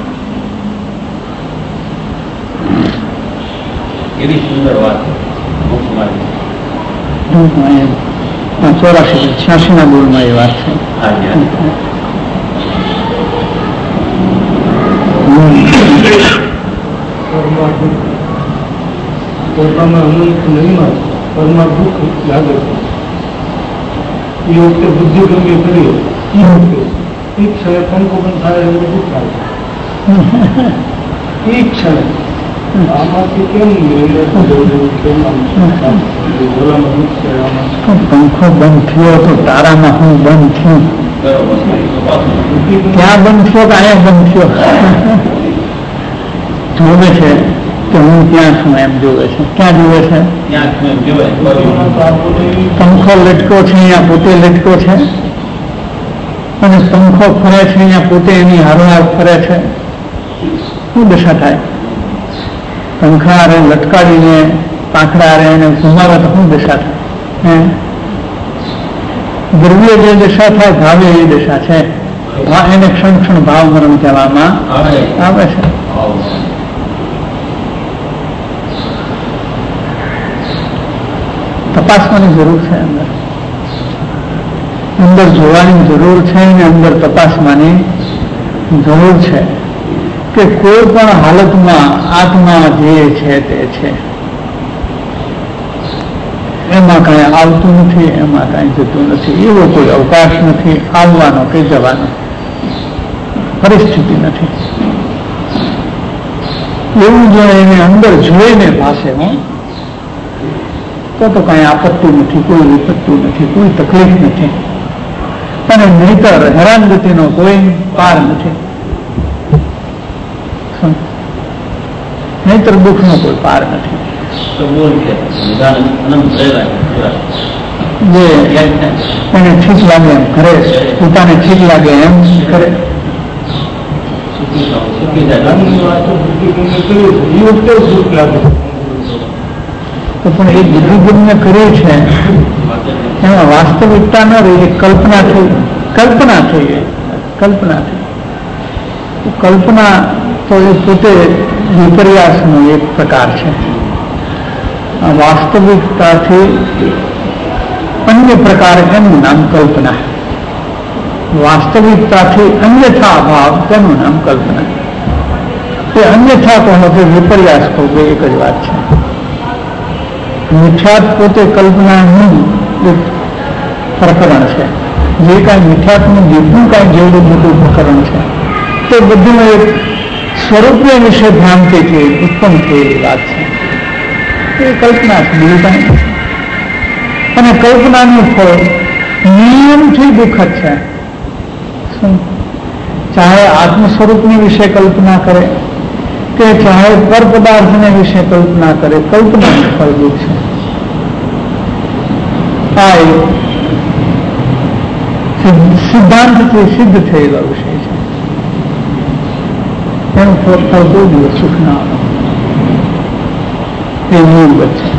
એવી સુંદર વાત 84-86 બોલમાં એ વાત છે. પોતાના અનંત નહીં પરમાં દુઃખ લાગે છે. એ વખતે બુદ્ધિ ગમે કરીએ એ ક્ષણે પંખો પણ થાય એટલે દુઃખ થાય છે. એ ક્ષણે આમાંથી કેમ પંખો બંધ થયો તો તારામાં હું બંધ થયું, ક્યાં બંધ થયો કે અહીંયા બંધ થયો? જોવે છે કે હું ક્યાં છું એમ જોવે છે. ક્યાં જોવે છે? પંખો લટકો છે અહીંયા પોતે લટકો છે, અને પંખો ફરે છે અહીંયા પોતે એની હારોહાર ફરે છે. શું દશા થાય? પંખા રે લટકાડીને પાંખડા રે એને ઘુમાવે તો શું દશા થાય? દ્રવ્ય જે દશા થાય ભાવે એ દશા છે. એને ક્ષણ ક્ષણ ભાવ મરણ કહેવામાં આવે છે. તપાસવાની જરૂર છે, અંદર જોવાની જરૂર છે અને અંદર તપાસવાની જરૂર છે કે કોઈ પણ હાલતમાં આત્મા જે છે તે છે, એમાં કઈ આવતું નથી, એમાં કઈ જતું નથી, એવો કોઈ અવકાશ નથી આવવાનો કે જવાનો, પરિસ્થિતિ નથી. એવું જો એને અંદર જોઈને પાસે તો કઈ આપત્તિ નથી, કોઈ વિપત્તિ નથી, કોઈ તકલીફ નથી, અને નહીતર હેરાનગતિનો કોઈ પાર નથી, નહીતર દુઃખનો કોઈ પાર નથી. જે એને ઠીક લાગે એમ કરે, પોતાને ઠીક લાગે એમ કરે. તો પણ એ બુદ્ધિગમ્ય કરે છે એમાં વાસ્તવિકતા ન રહી, કલ્પના થઈ. કલ્પના તો એ પોતે વિપર્યાસનો એક પ્રકાર છે. વાસ્તવિકતાથી અન્ય પ્રકાર એનું નામ કલ્પના, વાસ્તવિકતાથી અન્યથા ભાવ તેનું નામ કલ્પના. એ અન્યથા કહો કે વિપર્યાસ કહો કે એક જ વાત છે. મિથ્યાત પોતે કલ્પનાનું એક પ્રકરણ છે. જે કાંઈ મિથ્યાત્મનું જેટલું કાંઈ જેવડું મોટું પ્રકરણ છે તે બધું એક સ્વરૂપને વિશે ભ્રાંતિથી ઉત્પન્ન થયેલી વાત છે. એ કલ્પના છે, બીજું કાંઈ. અને કલ્પનાનું ફળ નિયમથી દુઃખદ છે. ચાહે આત્મ સ્વરૂપની વિશે કલ્પના કરે કે ચાહે પર પદાર્થને વિશે કલ્પના કરે, કલ્પનાનું ફળ દુઃખ છે. આ સિદ્ધાંતથી સિદ્ધ થયેલો વિષય છે. એનું ફળ કોઈ દિવસ સુખ ના આવે. એ મૂળ વચ્ચે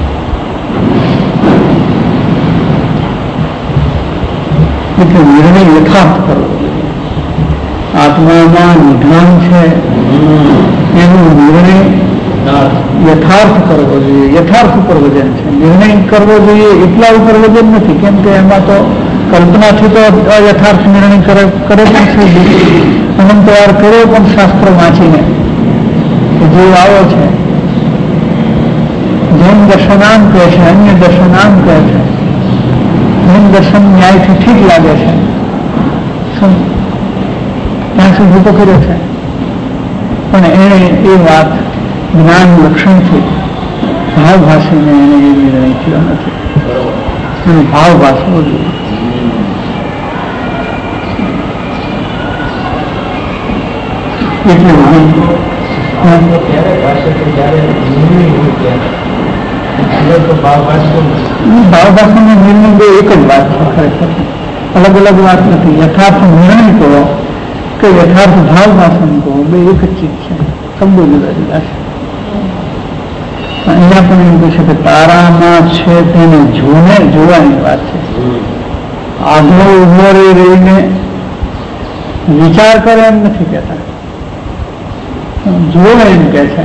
એટલે નિર્ણય યથાર્થ કરવો. આત્મામાં નિધાન છે એનો નિર્ણય યથાર્થ કરવો જોઈએ. યથાર્થ ઉપર વજન છે. નિર્ણય કરવો જોઈએ એટલા ઉપર વજન નથી, કેમ કે એમાં તો કલ્પનાથી તો અયથાર્થ નિર્ણય કરે પણ છે. અનંત વાર કર્યો પણ શાસ્ત્ર વાંચીને કે જે આવો છે, જૈન દર્શનામ કહે છે, અન્ય દર્શનામ કહે છે. જૈન દર્શન ન્યાયથી ઠીક લાગે છે ત્યાં સુધી તો કર્યો છે, પણ એણે એ વાત જ્ઞાન લક્ષણથી ભાવભાષીને એને એ નિર્ણય થયો નથી. એને ભાવ ભાષવો જોઈએ. એટલે ભાવભાષાનો નિર્ણય બે એક જ વાત છે. ખરેખર અલગ અલગ વાત નથી. યથાર્થ નિર્ણય કહો કે યથાર્થ ભાવભાષણ કહો, બે એક જ ચીજ છે. શબ્દો જુદા જુદા છે. અહીંયા પણ એવું કહે છે કે તારામાં છે તેને જોવાની વાત છે. આગળ ઉભો રહીને વિચાર કરે એમ નથી કહેતા, જોવે એમ કે છે.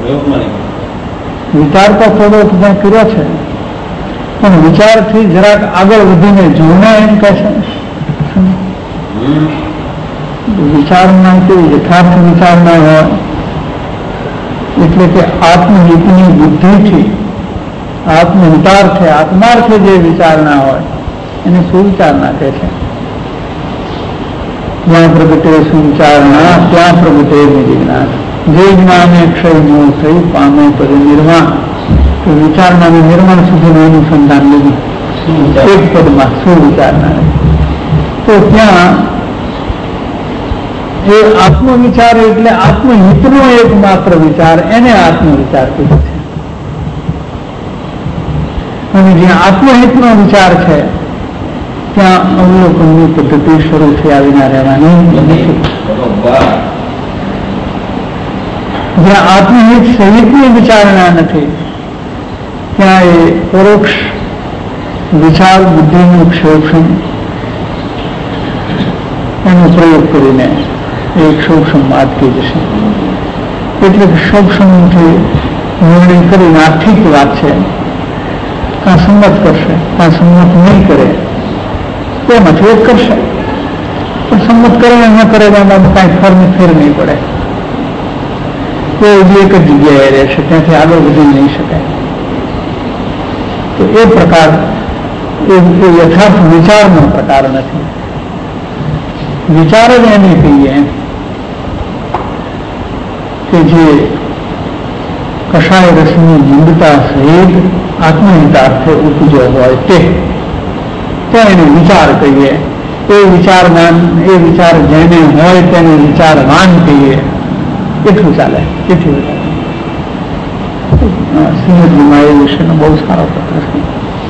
વિચાર તો થોડો ત્યાં કર્યો છે, પણ વિચારથી જરાક આગળ વધીને જોને એમ કહે છે. વિચારમાં કે યથાર્થ વિચારના હોય એટલે કે આત્મહિતની બુદ્ધિથી આત્મહિતાર્થે આત્માર્થે જે વિચારણા હોય એને સુવિચારણા કહે છે. જ્યાં પ્રગટે સુવિચારણા ત્યાં પ્રગટે નિર્જ્ઞાન. જે જ્ઞાને ક્ષય મોહ થઈ પામે પદ નિર્માણ. તો વિચારણાનું નિર્માણ સુધીનું અનુસંધાન લીધું એક પદમાં સુવિચારણા. તો ત્યાં એ આત્મવિચાર એટલે આત્મહિતનો એકમાત્ર વિચાર, એને આત્મવિચાર કીધો છે. અને જ્યાં આત્મહિતનો વિચાર છે ત્યાં અવલોકનની પદ્ધતિ શરૂ થયા વિના રહેવાની નથી. જ્યાં આત્મહિત સહિતની વિચારણા નથી ત્યાં એ પરોક્ષ વિચાર બુદ્ધિનું ક્ષોક્ષમ એનો પ્રયોગ કરીને એક સૌક્ષમમાં અટકી જશે. એટલે કે સૌક્ષમથી નિર્ણય કરીને આ ઠીક વાત છે, કાં સંમત કરશે કાં સંમત નહીં કરે, તેમાંથી એક કરશે. પણ સંમત કરે ન કરે એમાં કાંઈ ફેર નહીં પડે. તો એક જ જગ્યાએ રહેશે, ત્યાંથી આગળ વધી નહીં શકાય. તો એ પ્રકાર એ યથાર્થ વિચારનો પ્રકાર નથી. વિચાર જ એને કહીએ કે જે કષાય રસની જીંદતા સહિત આત્મહિતાર્થે ઉપજ્યો હોય તે એને વિચાર કહીએ. એ વિચાર જેને હોય તેને વિચારવાન કહીએ. એટલું ચાલે. એટલું શ્રીમદજીમાં એ વિષયનો બહુ સારો પત્ર છે.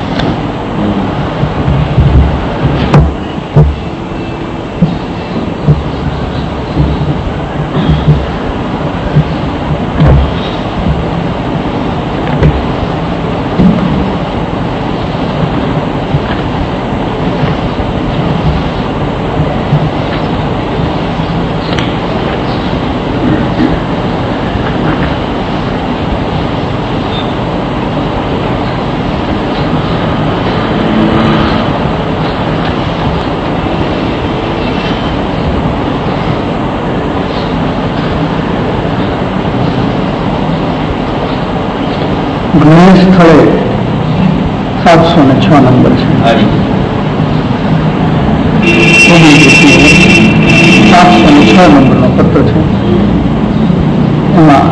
ઘણા સ્થળે 706 નંબર છે. 706 નંબરનો પત્ર છે. એમાં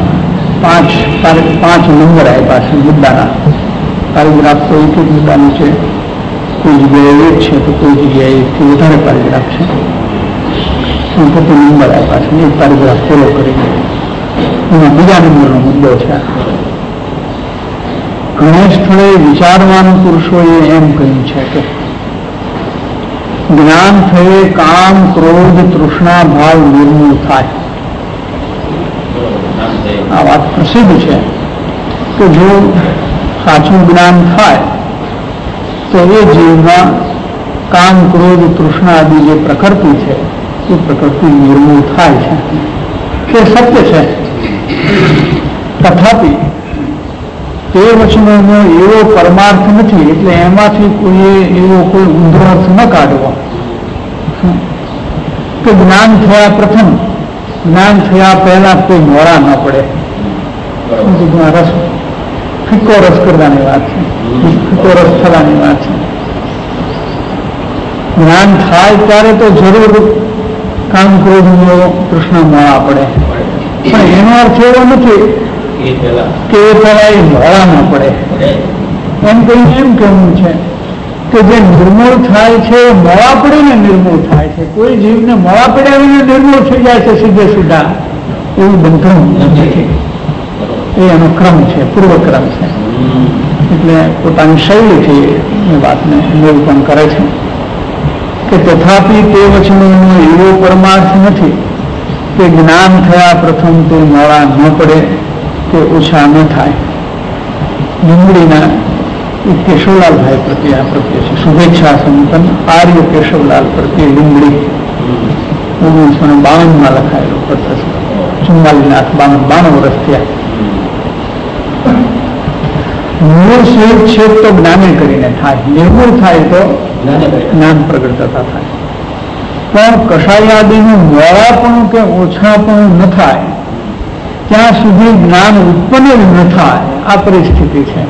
5 નંબર આપ્યા છે મુદ્દાના. પેરેગ્રાફ તો એક જ મુદ્દાનું છે. કોઈ જગ્યાએ એક છે તો કોઈ જગ્યાએ એકથી વધારે પેરેગ્રાફ છે. પોતે નંબર આપ્યા છે. એક પેરેગ્રાફ પૂરો કરીને એમાં બીજા નંબરનો મુદ્દો છે. ઘણા સ્થળે વિચારવાન પુરુષોએ એમ કહ્યું છે કે જ્ઞાન થયે કામ ક્રોધ તૃષ્ણા ભાવ નિર્મૂળ થાય. આ વાત પ્રસિદ્ધ છે કે જો સાચું જ્ઞાન થાય તો એ જીવમાં કામ, ક્રોધ, તૃષ્ણા આદિ જે પ્રકૃતિ છે એ પ્રકૃતિ નિર્મૂળ થાય છે. તે સત્ય છે. તથાપિ તે વચનોનો એવો પરમાર્થ નથી, એટલે એમાંથી કોઈએ એવો કોઈ ઊંધો અર્થ ન કાઢવો કે જ્ઞાન થયા પ્રથમ, જ્ઞાન થયા પહેલા કોઈ મોડા ન પડે. રસ ફિક્કો રસ કરવાની વાત છે, ફિક્કો રસ થવાની વાત છે. જ્ઞાન થાય ત્યારે તો જરૂર કામ, ક્રોધ, તૃષ્ણા મોડા પડે, પણ એનો અર્થ એવો નથી કે એ પેલા એ મોડા ન પડે. એમ કઈ એમ કહેવું છે કે જે નિર્મૂળ થાય છે મોડા પડીને નિર્મૂળ થાય છે. કોઈ જીવને મોડા પડ્યા વિના નિર્મૂળ થઈ જાય છે સીધે સીધા, એવું બંધન નથી. એ એનો ક્રમ છે, પૂર્વક્રમ છે. એટલે પોતાની શૈલીથી એ વાતને નિરૂપણ કરે છે કે તથાપિ તે વચનોનો એવો પરમાર્થ નથી કે જ્ઞાન થયા પ્રથમ તે મોડા ન પડે કે ઓછા ન થાય. લીંબડીના કેશવલાલભાઈ પ્રત્યે આ પ્રત્યે છે શુભેચ્છા સંતન આર્ય કેશવલાલ પ્રત્યે લીંબડી 1952 લખાયેલો પત્ર છે. 44,52 વર્ષ થયા. મૂળ સ્વરૂપ છે તો જ્ઞાને કરીને થાય, નિર્મૂળ થાય તો જ્ઞાન પ્રગટતા થાય. પણ કષાયાદિનું મોડાપણું કે ઓછાપણું ન થાય ત્યાં સુધી જ્ઞાન ઉત્પન્ન ન થાય. આ પરિસ્થિતિ છે.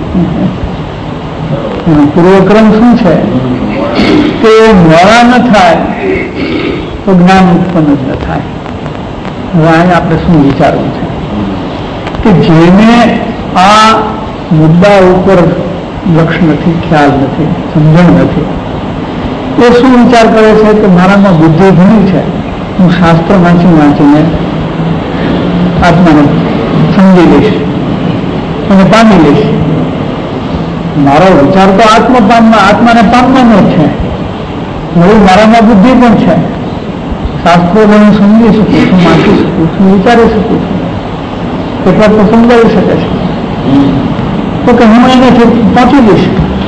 પૂર્વક્રમ શું છે કે મોડા ન થાય તો જ્ઞાન ઉત્પન્ન જ ન થાય. હવે અહીં આપણે શું વિચારવું છે કે જેને આ મુદ્દા ઉપર લક્ષ નથી, ખ્યાલ નથી, સમજણ નથી, એ શું વિચાર કરે છે કે મારામાં બુદ્ધિ ઘણી છે, હું શાસ્ત્ર વાંચીને આત્માને સમજી લઈશ અને પામી લઈશ. મારો વિચાર તો આત્માને પામવાનો જ છે. વળી મારામાં બુદ્ધિ પણ છે, શાસ્ત્રો હું સમજી શકું છું, વાંચી શકું છું, વિચારી શકું છું, કેટલાક તો સમજાવી શકે છે. તો કે હું એનાથી પહોંચી જઈશ,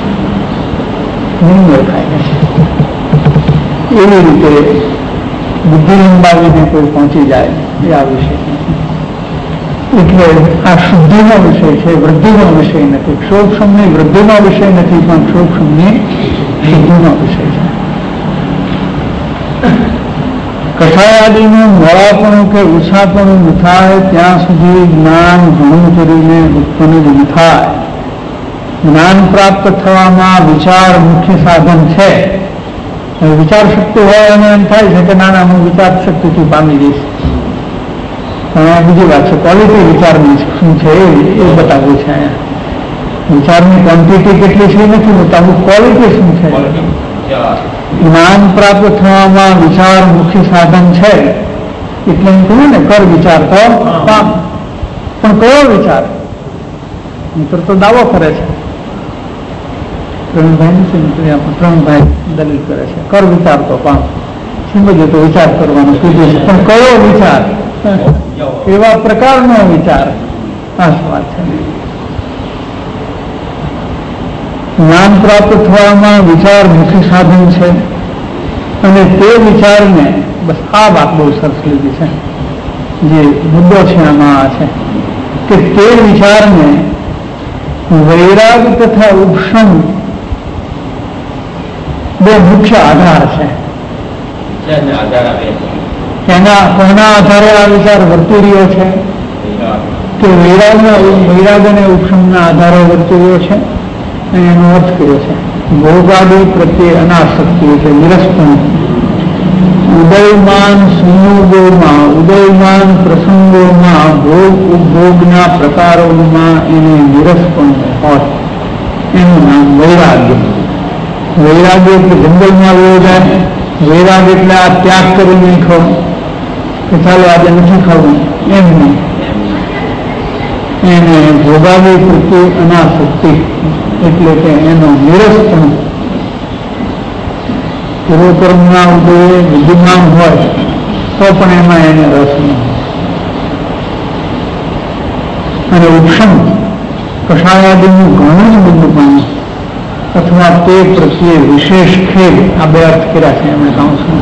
નિર્ણય થાય છે. એવી રીતે બુદ્ધિ લંબાવીને કોઈ પહોંચી જાય એ આ વિષય નથી. એટલે આ શુદ્ધિનો વિષય છે, વૃદ્ધિનો વિષય નથી. ક્ષોભક્ષમની વૃદ્ધિનો વિષય નથી, પણ ક્ષોભક્ષમની શુદ્ધિનો વિષય છે. કષાયાદિનું મોડાપણું કે ઓછાપણું ન થાય ત્યાં સુધી જ્ઞાન ઘણું કરીને ઉત્પન્ન જ ન થાય. જ્ઞાન પ્રાપ્ત થવામાં વિચાર મુખ્ય સાધન છે. વિચાર શક્તિ હોય અને એમ થાય છે કે ના હું વિચાર શક્તિથી પામી જઈશ. પણ બીજી વાત છે, ક્વોલિટી વિચારની શું છે એ બતાવ્યું છે. અહીંયા વિચારની ક્વોન્ટિટી કેટલી છે નથી બતાવ્યું, ક્વોલિટી શું છે. જ્ઞાન પ્રાપ્ત થવામાં વિચાર મુખ્ય સાધન છે. એટલે એમ કહ્યું ને કર વિચાર તો પામ. પણ કયો વિચાર? મિત્ર તો દાવો કરે છે. ત્રણભાઈ દલીલ કરે છે કર વિચાર તો પામ. સમજે તો વિચાર કરવાનો કીધું છે, પણ કયો વિચાર, કેવા પ્રકારનો વિચાર? આ વાત છે. જ્ઞાન પ્રાપ્ત થવામાં વિચાર મુખ્ય સાધન છે અને તે વિચારને બસ આ વાત બહુ સરસ લીધી છે. જે મુદ્દો છે આમાં આ છે કે તે વિચારને વૈરાગ તથા ઉપશમ બે મુખ્ય આધાર છે. કોના આધારે આ વિચાર વર્તી રહ્યો છે કે વૈરાગ અને ઉપશમના આધારે વર્તી રહ્યો છે. એનો અર્થ કર્યો છે ભોગાદી પ્રત્યે અનાસક્તિ એટલે નિરસપણ. ઉદયમાન સંયોગોમાં, ઉદયમાન પ્રસંગોમાં, ભોગ ઉપભોગના પ્રકારોમાં એને નિરસપણ હોય એનું નામ વૈરાગ્ય. વૈરાગ્ય એટલે જંગલમાં વયો જાય. વૈરાગ એટલે આ ત્યાગ કરી નાખો કે ચાલો આજે નથી ખાવું, એમ નહીં. એને ભોગાદી પ્રત્યે અનાસક્તિ એટલે કે એનો નિરસપણ. પૂર્વકર્મના ઉદયે વિદ્યમાન હોય તો પણ એમાં એને રસ ન હોય. અને ઉપશમ કષાયાદીનું ઘણું જ બંધપણું અથવા તે પ્રત્યે વિશેષ ખેદ, આ બે અર્થ કર્યા છે એમણે કહું છું.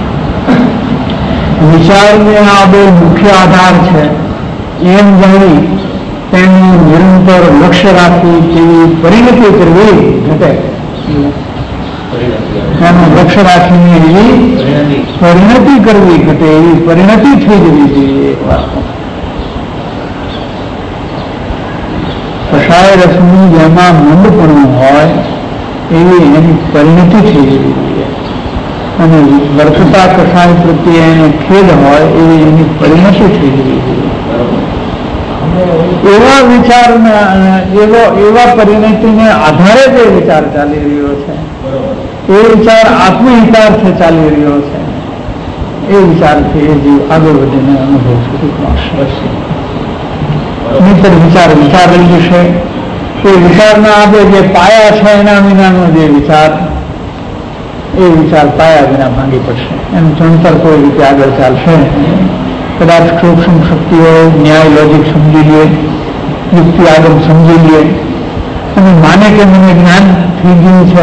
વિચારને આ બે મુખ્ય આધાર છે એમ જાણી તેનું નિરંતર લક્ષ્ય રાખવું, તેવી પરિણતિ કરવી ઘટે. એનું લક્ષ્ય રાખીને એવી પરિણતિ કરવી ઘટે, એવી પરિણતિ થઈ જવી જોઈએ. કષાય રસનું જેમાં મંદપણું હોય એવી એની પરિણતિ થઈ જવી જોઈએ, અને વર્તતા કષાય પ્રત્યે એને ખેદ હોય એવી એની પરિણતિ થઈ જવી જોઈએ. એવા વિચારના એવા પરિણતિને આધારે જે વિચાર ચાલી રહ્યો છે એ વિચાર આત્મહિતાર્થે ચાલી રહ્યો છે, એ વિચારથી એ જીવ આગળ વધીને અનુભવ સુધી પહોંચશે. નહીતર વિચાર રહી જશે. એ વિચારના આપણે જે પાયા છે એના વિનાનો જે વિચાર, એ વિચાર પાયા વિના ભાંગી પડશે. એનું ચણતર કોઈ રીતે આગળ ચાલશે. કદાચ સૂક્ષ્મ શક્તિઓ ન્યાય લોજિક સમજી લે, યુક્તિ આગળ સમજી લે અને માને કે મને જ્ઞાન થઈ ગયું છે,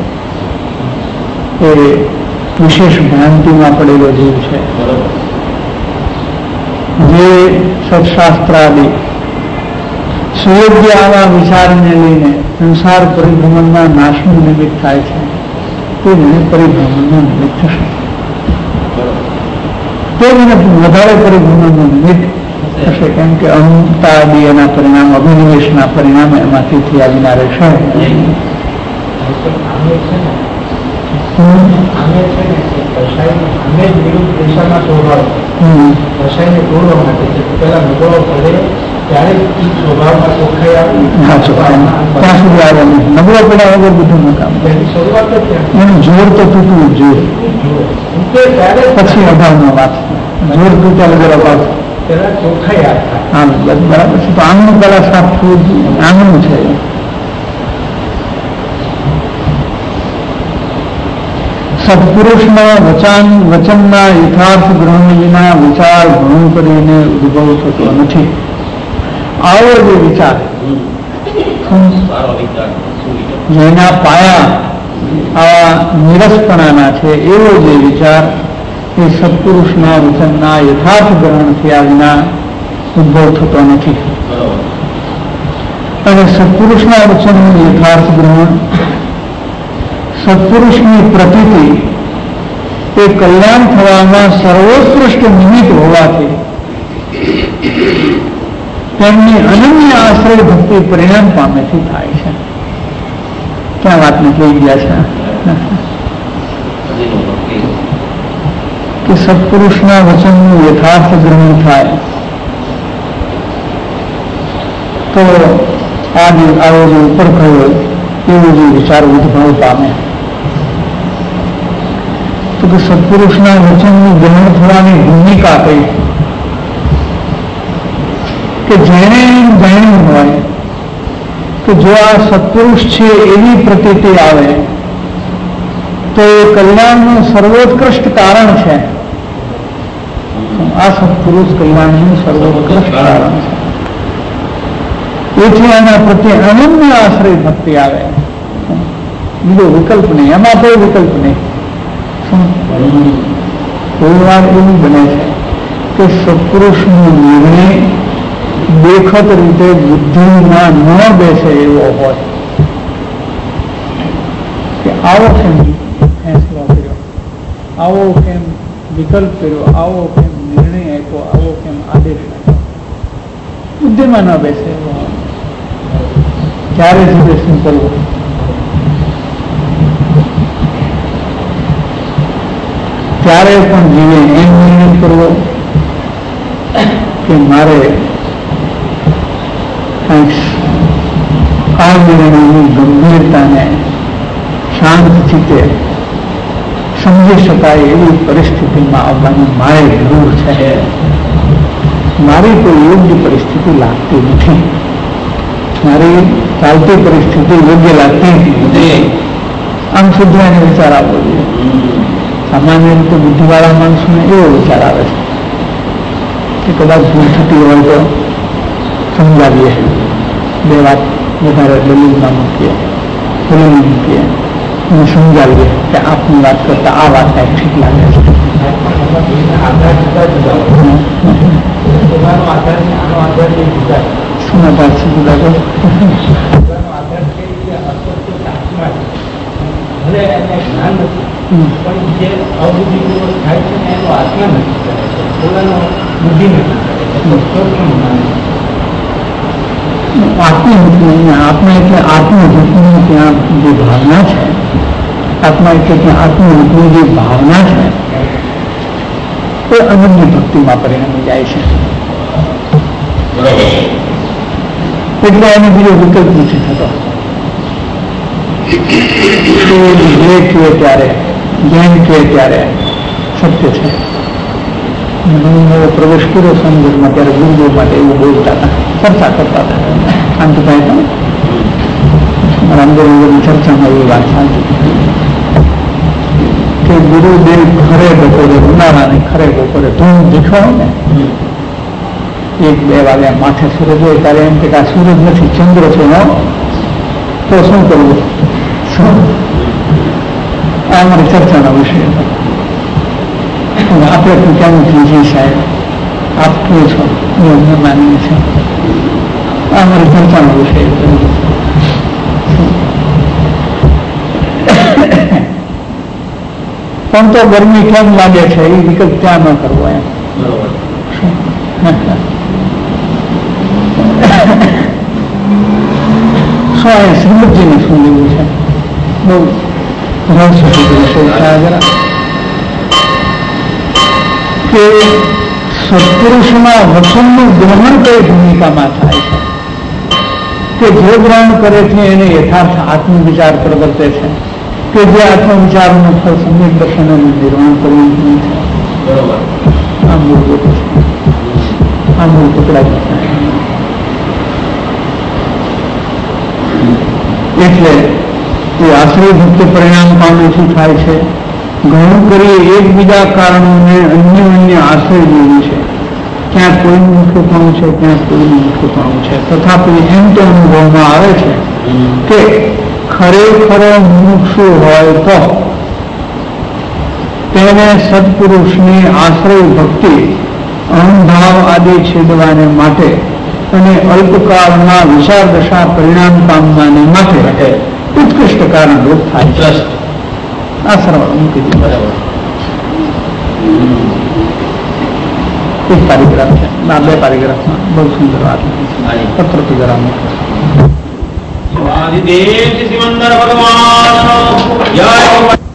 એ વિશેષ ભ્રાંતિમાં પડેલો જીવ છે. જે સત્શાસ્ત્ર આદિ સુયોગ્ય આવા વિચારને લઈને સંસાર પરિભ્રમણના નાશનું નિમિત્ત થાય છે, તે મને પરિભ્રમણનું નિમિત્ત થશે. તે મને વધારે પરિભ્રમણનું નિમિત્ત થશે, કેમ કે અહંતા આદિ એના પરિણામ, અભિનિવેશના પરિણામે એમાંથી થયા વિના રહેશે. નબળો પડ્યા વગર બધું કામ, એનું જોર તો તૂટવું જ જોઈએ, પછી અભાવનો વાત. જોર તૂટ્યા વગર અભાવ બરાબર છે. તો આંગણું પેલા સાફ થવું જોઈએ, આંગણું છે. સત્પુરુષના વચનના યથાર્થ ગ્રહણ વિના વિચાર ઘણું કરીને ઉદ્ભવ થતો નથી. આવો જે વિચાર જેના પાયા આવા નિરસપણાના છે, એવો જે વિચાર એ સત્પુરુષના વચનના યથાર્થ ગ્રહણ થયા વિના ઉદ્ભવ થતો નથી. અને સત્પુરુષના વચનનું યથાર્થ ગ્રહણ, સત્પુરુષની પ્રતીતિ એ કલ્યાણ થવામાં સર્વોત્કૃષ્ટ નિમિત્ત હોવાથી તેમની અનન્ય આશ્રય ભક્તિ પરિણામ પામેથી થાય છે. ક્યાં વાતને કહી ગયા છે કે સત્પુરુષના વચનનું યથાર્થ ગ્રહણ થાય તો આવો જે ઉપર કહ્યો એવો જે વિચાર ઉદ્ભવ પામે. તો કે સત્પુરુષના વચનનું ગ્રહણ થવાની ભૂમિકા કઈ કે જેણે જાણ્યું હોય કે જો આ સત્પુરુષ છે એવી પ્રતીતિ આવે તો એ કલ્યાણનું સર્વોત્કૃષ્ટ કારણ છે. આ સત્પુરુષ કલ્યાણનું સર્વોત્કૃષ્ટ કારણ છે. એથી એના પ્રત્યે અનન્ય આશ્રય ભક્તિ આવે, બીજો વિકલ્પ નહીં, એમાં કોઈ વિકલ્પ નહીં. કોઈ વાર એવું બને છે કે સત્પુરુષનો નિર્ણય દેખત રીતે બુદ્ધિમાં ન બેસે એવો હોય કે આવો કેમ ફેંસલો કર્યો, આવો કેમ વિકલ્પ કર્યો, આવો કેમ નિર્ણય આપ્યો, આવો કેમ આદેશ આપ્યો, બુદ્ધિમાં ન બેસે એવો હોય. ત્યારે જીવે શું કરવું? ત્યારે પણ જીવે એમ નિર્ણય કરવો કે મારે આ નિર્ણયની ગંભીરતાને શાંત ચિત્તે સમજી શકાય એવી પરિસ્થિતિમાં આવવાની મારે જરૂર છે. મારી કોઈ યોગ્ય પરિસ્થિતિ લાગતી નથી, મારી ચાલતી પરિસ્થિતિ યોગ્ય લાગતી નથી. આમ સુધરાને વિચાર આવવો જોઈએ. સામાન્ય રીતે બુદ્ધિવાળા માણસોને એવો વિચાર આવે છે કે કદાચ ભૂલ થતી હોય તો સમજાવીએ. બે વાત વધારે દલીલમાં મૂકીએ, દલીલ મૂકીએ અને સમજાવીએ કે આપની વાત કરતા આ વાત કાંઈક ઠીક લાગે છે. શું આધાર છે જુદા તો આત્મા એટલે આત્મભૂતની ત્યાં જે ભાવના છે, આત્મા એટલે ત્યાં આત્મભૂતની જે ભાવના છે એ અનન્ય ભક્તિમાં પરિણમી જાય છે. એટલે એને બીજો વિકલ્પ નથી થતો. જે કહે ત્યારે, જેમ કહે ત્યારે સત્ય છે. નવો પ્રવેશ કર્યો સંગતમાં ત્યારે ગુરુદેવ માટે એવું બોલતા હતા, ચર્ચા કરતા હતા. શાંતિભાઈ પણ રામદેવની ચર્ચામાં એવી વાત સાચી કે ગુરુદેવ ખરે બપોરે ઉનાળાને ખરે બપોરે ધૂમ દેખાડો ને 1-2 વાગ્યા માથે સૂરજ હોય ત્યારે એમ કે આ સૂરજ નથી ચંદ્ર છે ને તો શું કરવું? આ અમારી ચર્ચાનો વિષય હતો. આપણે તો કેવું થયું સાહેબ, આપ કહો છો હું અમને માનીએ છીએ. આ અમારી ચર્ચાનો વિષય હતો. પણ તો ગરમી કેમ લાગે છે એ વિકલ્પ ત્યાં ન કરવો એમ. શ્રીમદજીને શું લેવું છે? બહુ રહસ્ય કે સત્પુરુષના વચનનું ગ્રહણ કઈ ભૂમિકામાં થાય છે કે જે ગ્રહણ કરે છે એને યથાર્થ આત્મવિચાર પ્રવર્તે છે કે જે આત્મવિચારનું ફળ સમ્યક દર્શનનું નિર્માણ કરવું નહીં છે. બરોબર. આ મૂળભૂત છે. આ મૂળ પકડાય છે. એટલે એ આશ્રય ભક્તિ પરિણામ પામેથી થાય છે. ઘણું કરી એકબીજા કારણોને અન્ય આશ્રય જેવું છે. ક્યાં કોઈનું મુખ્યપણું છે, ક્યાં કોઈનું મુખ્યપણું છે. તથાપિ એમ તો અનુભવમાં આવે છે કે ખરેખર મુમુક્ષુ હોય તો તેને સત્પુરુષની આશ્રય ભક્તિ અહંભાવ આદિ છેદવાને માટે અને અલ્પકાળના વિચાર દશા પરિણામ પામવાને માટે ઉત્કૃષ્ટ કારણરૂપ થાય છે. આ સરળ મૂકી દીધું. બરાબર. એક પેરેગ્રાફ છે, આ 2 પેરેગ્રાફમાં બહુ સુંદર વાત પત્ર પિજરામાં. આદિદેવ સિમંદર ભગવાન જય.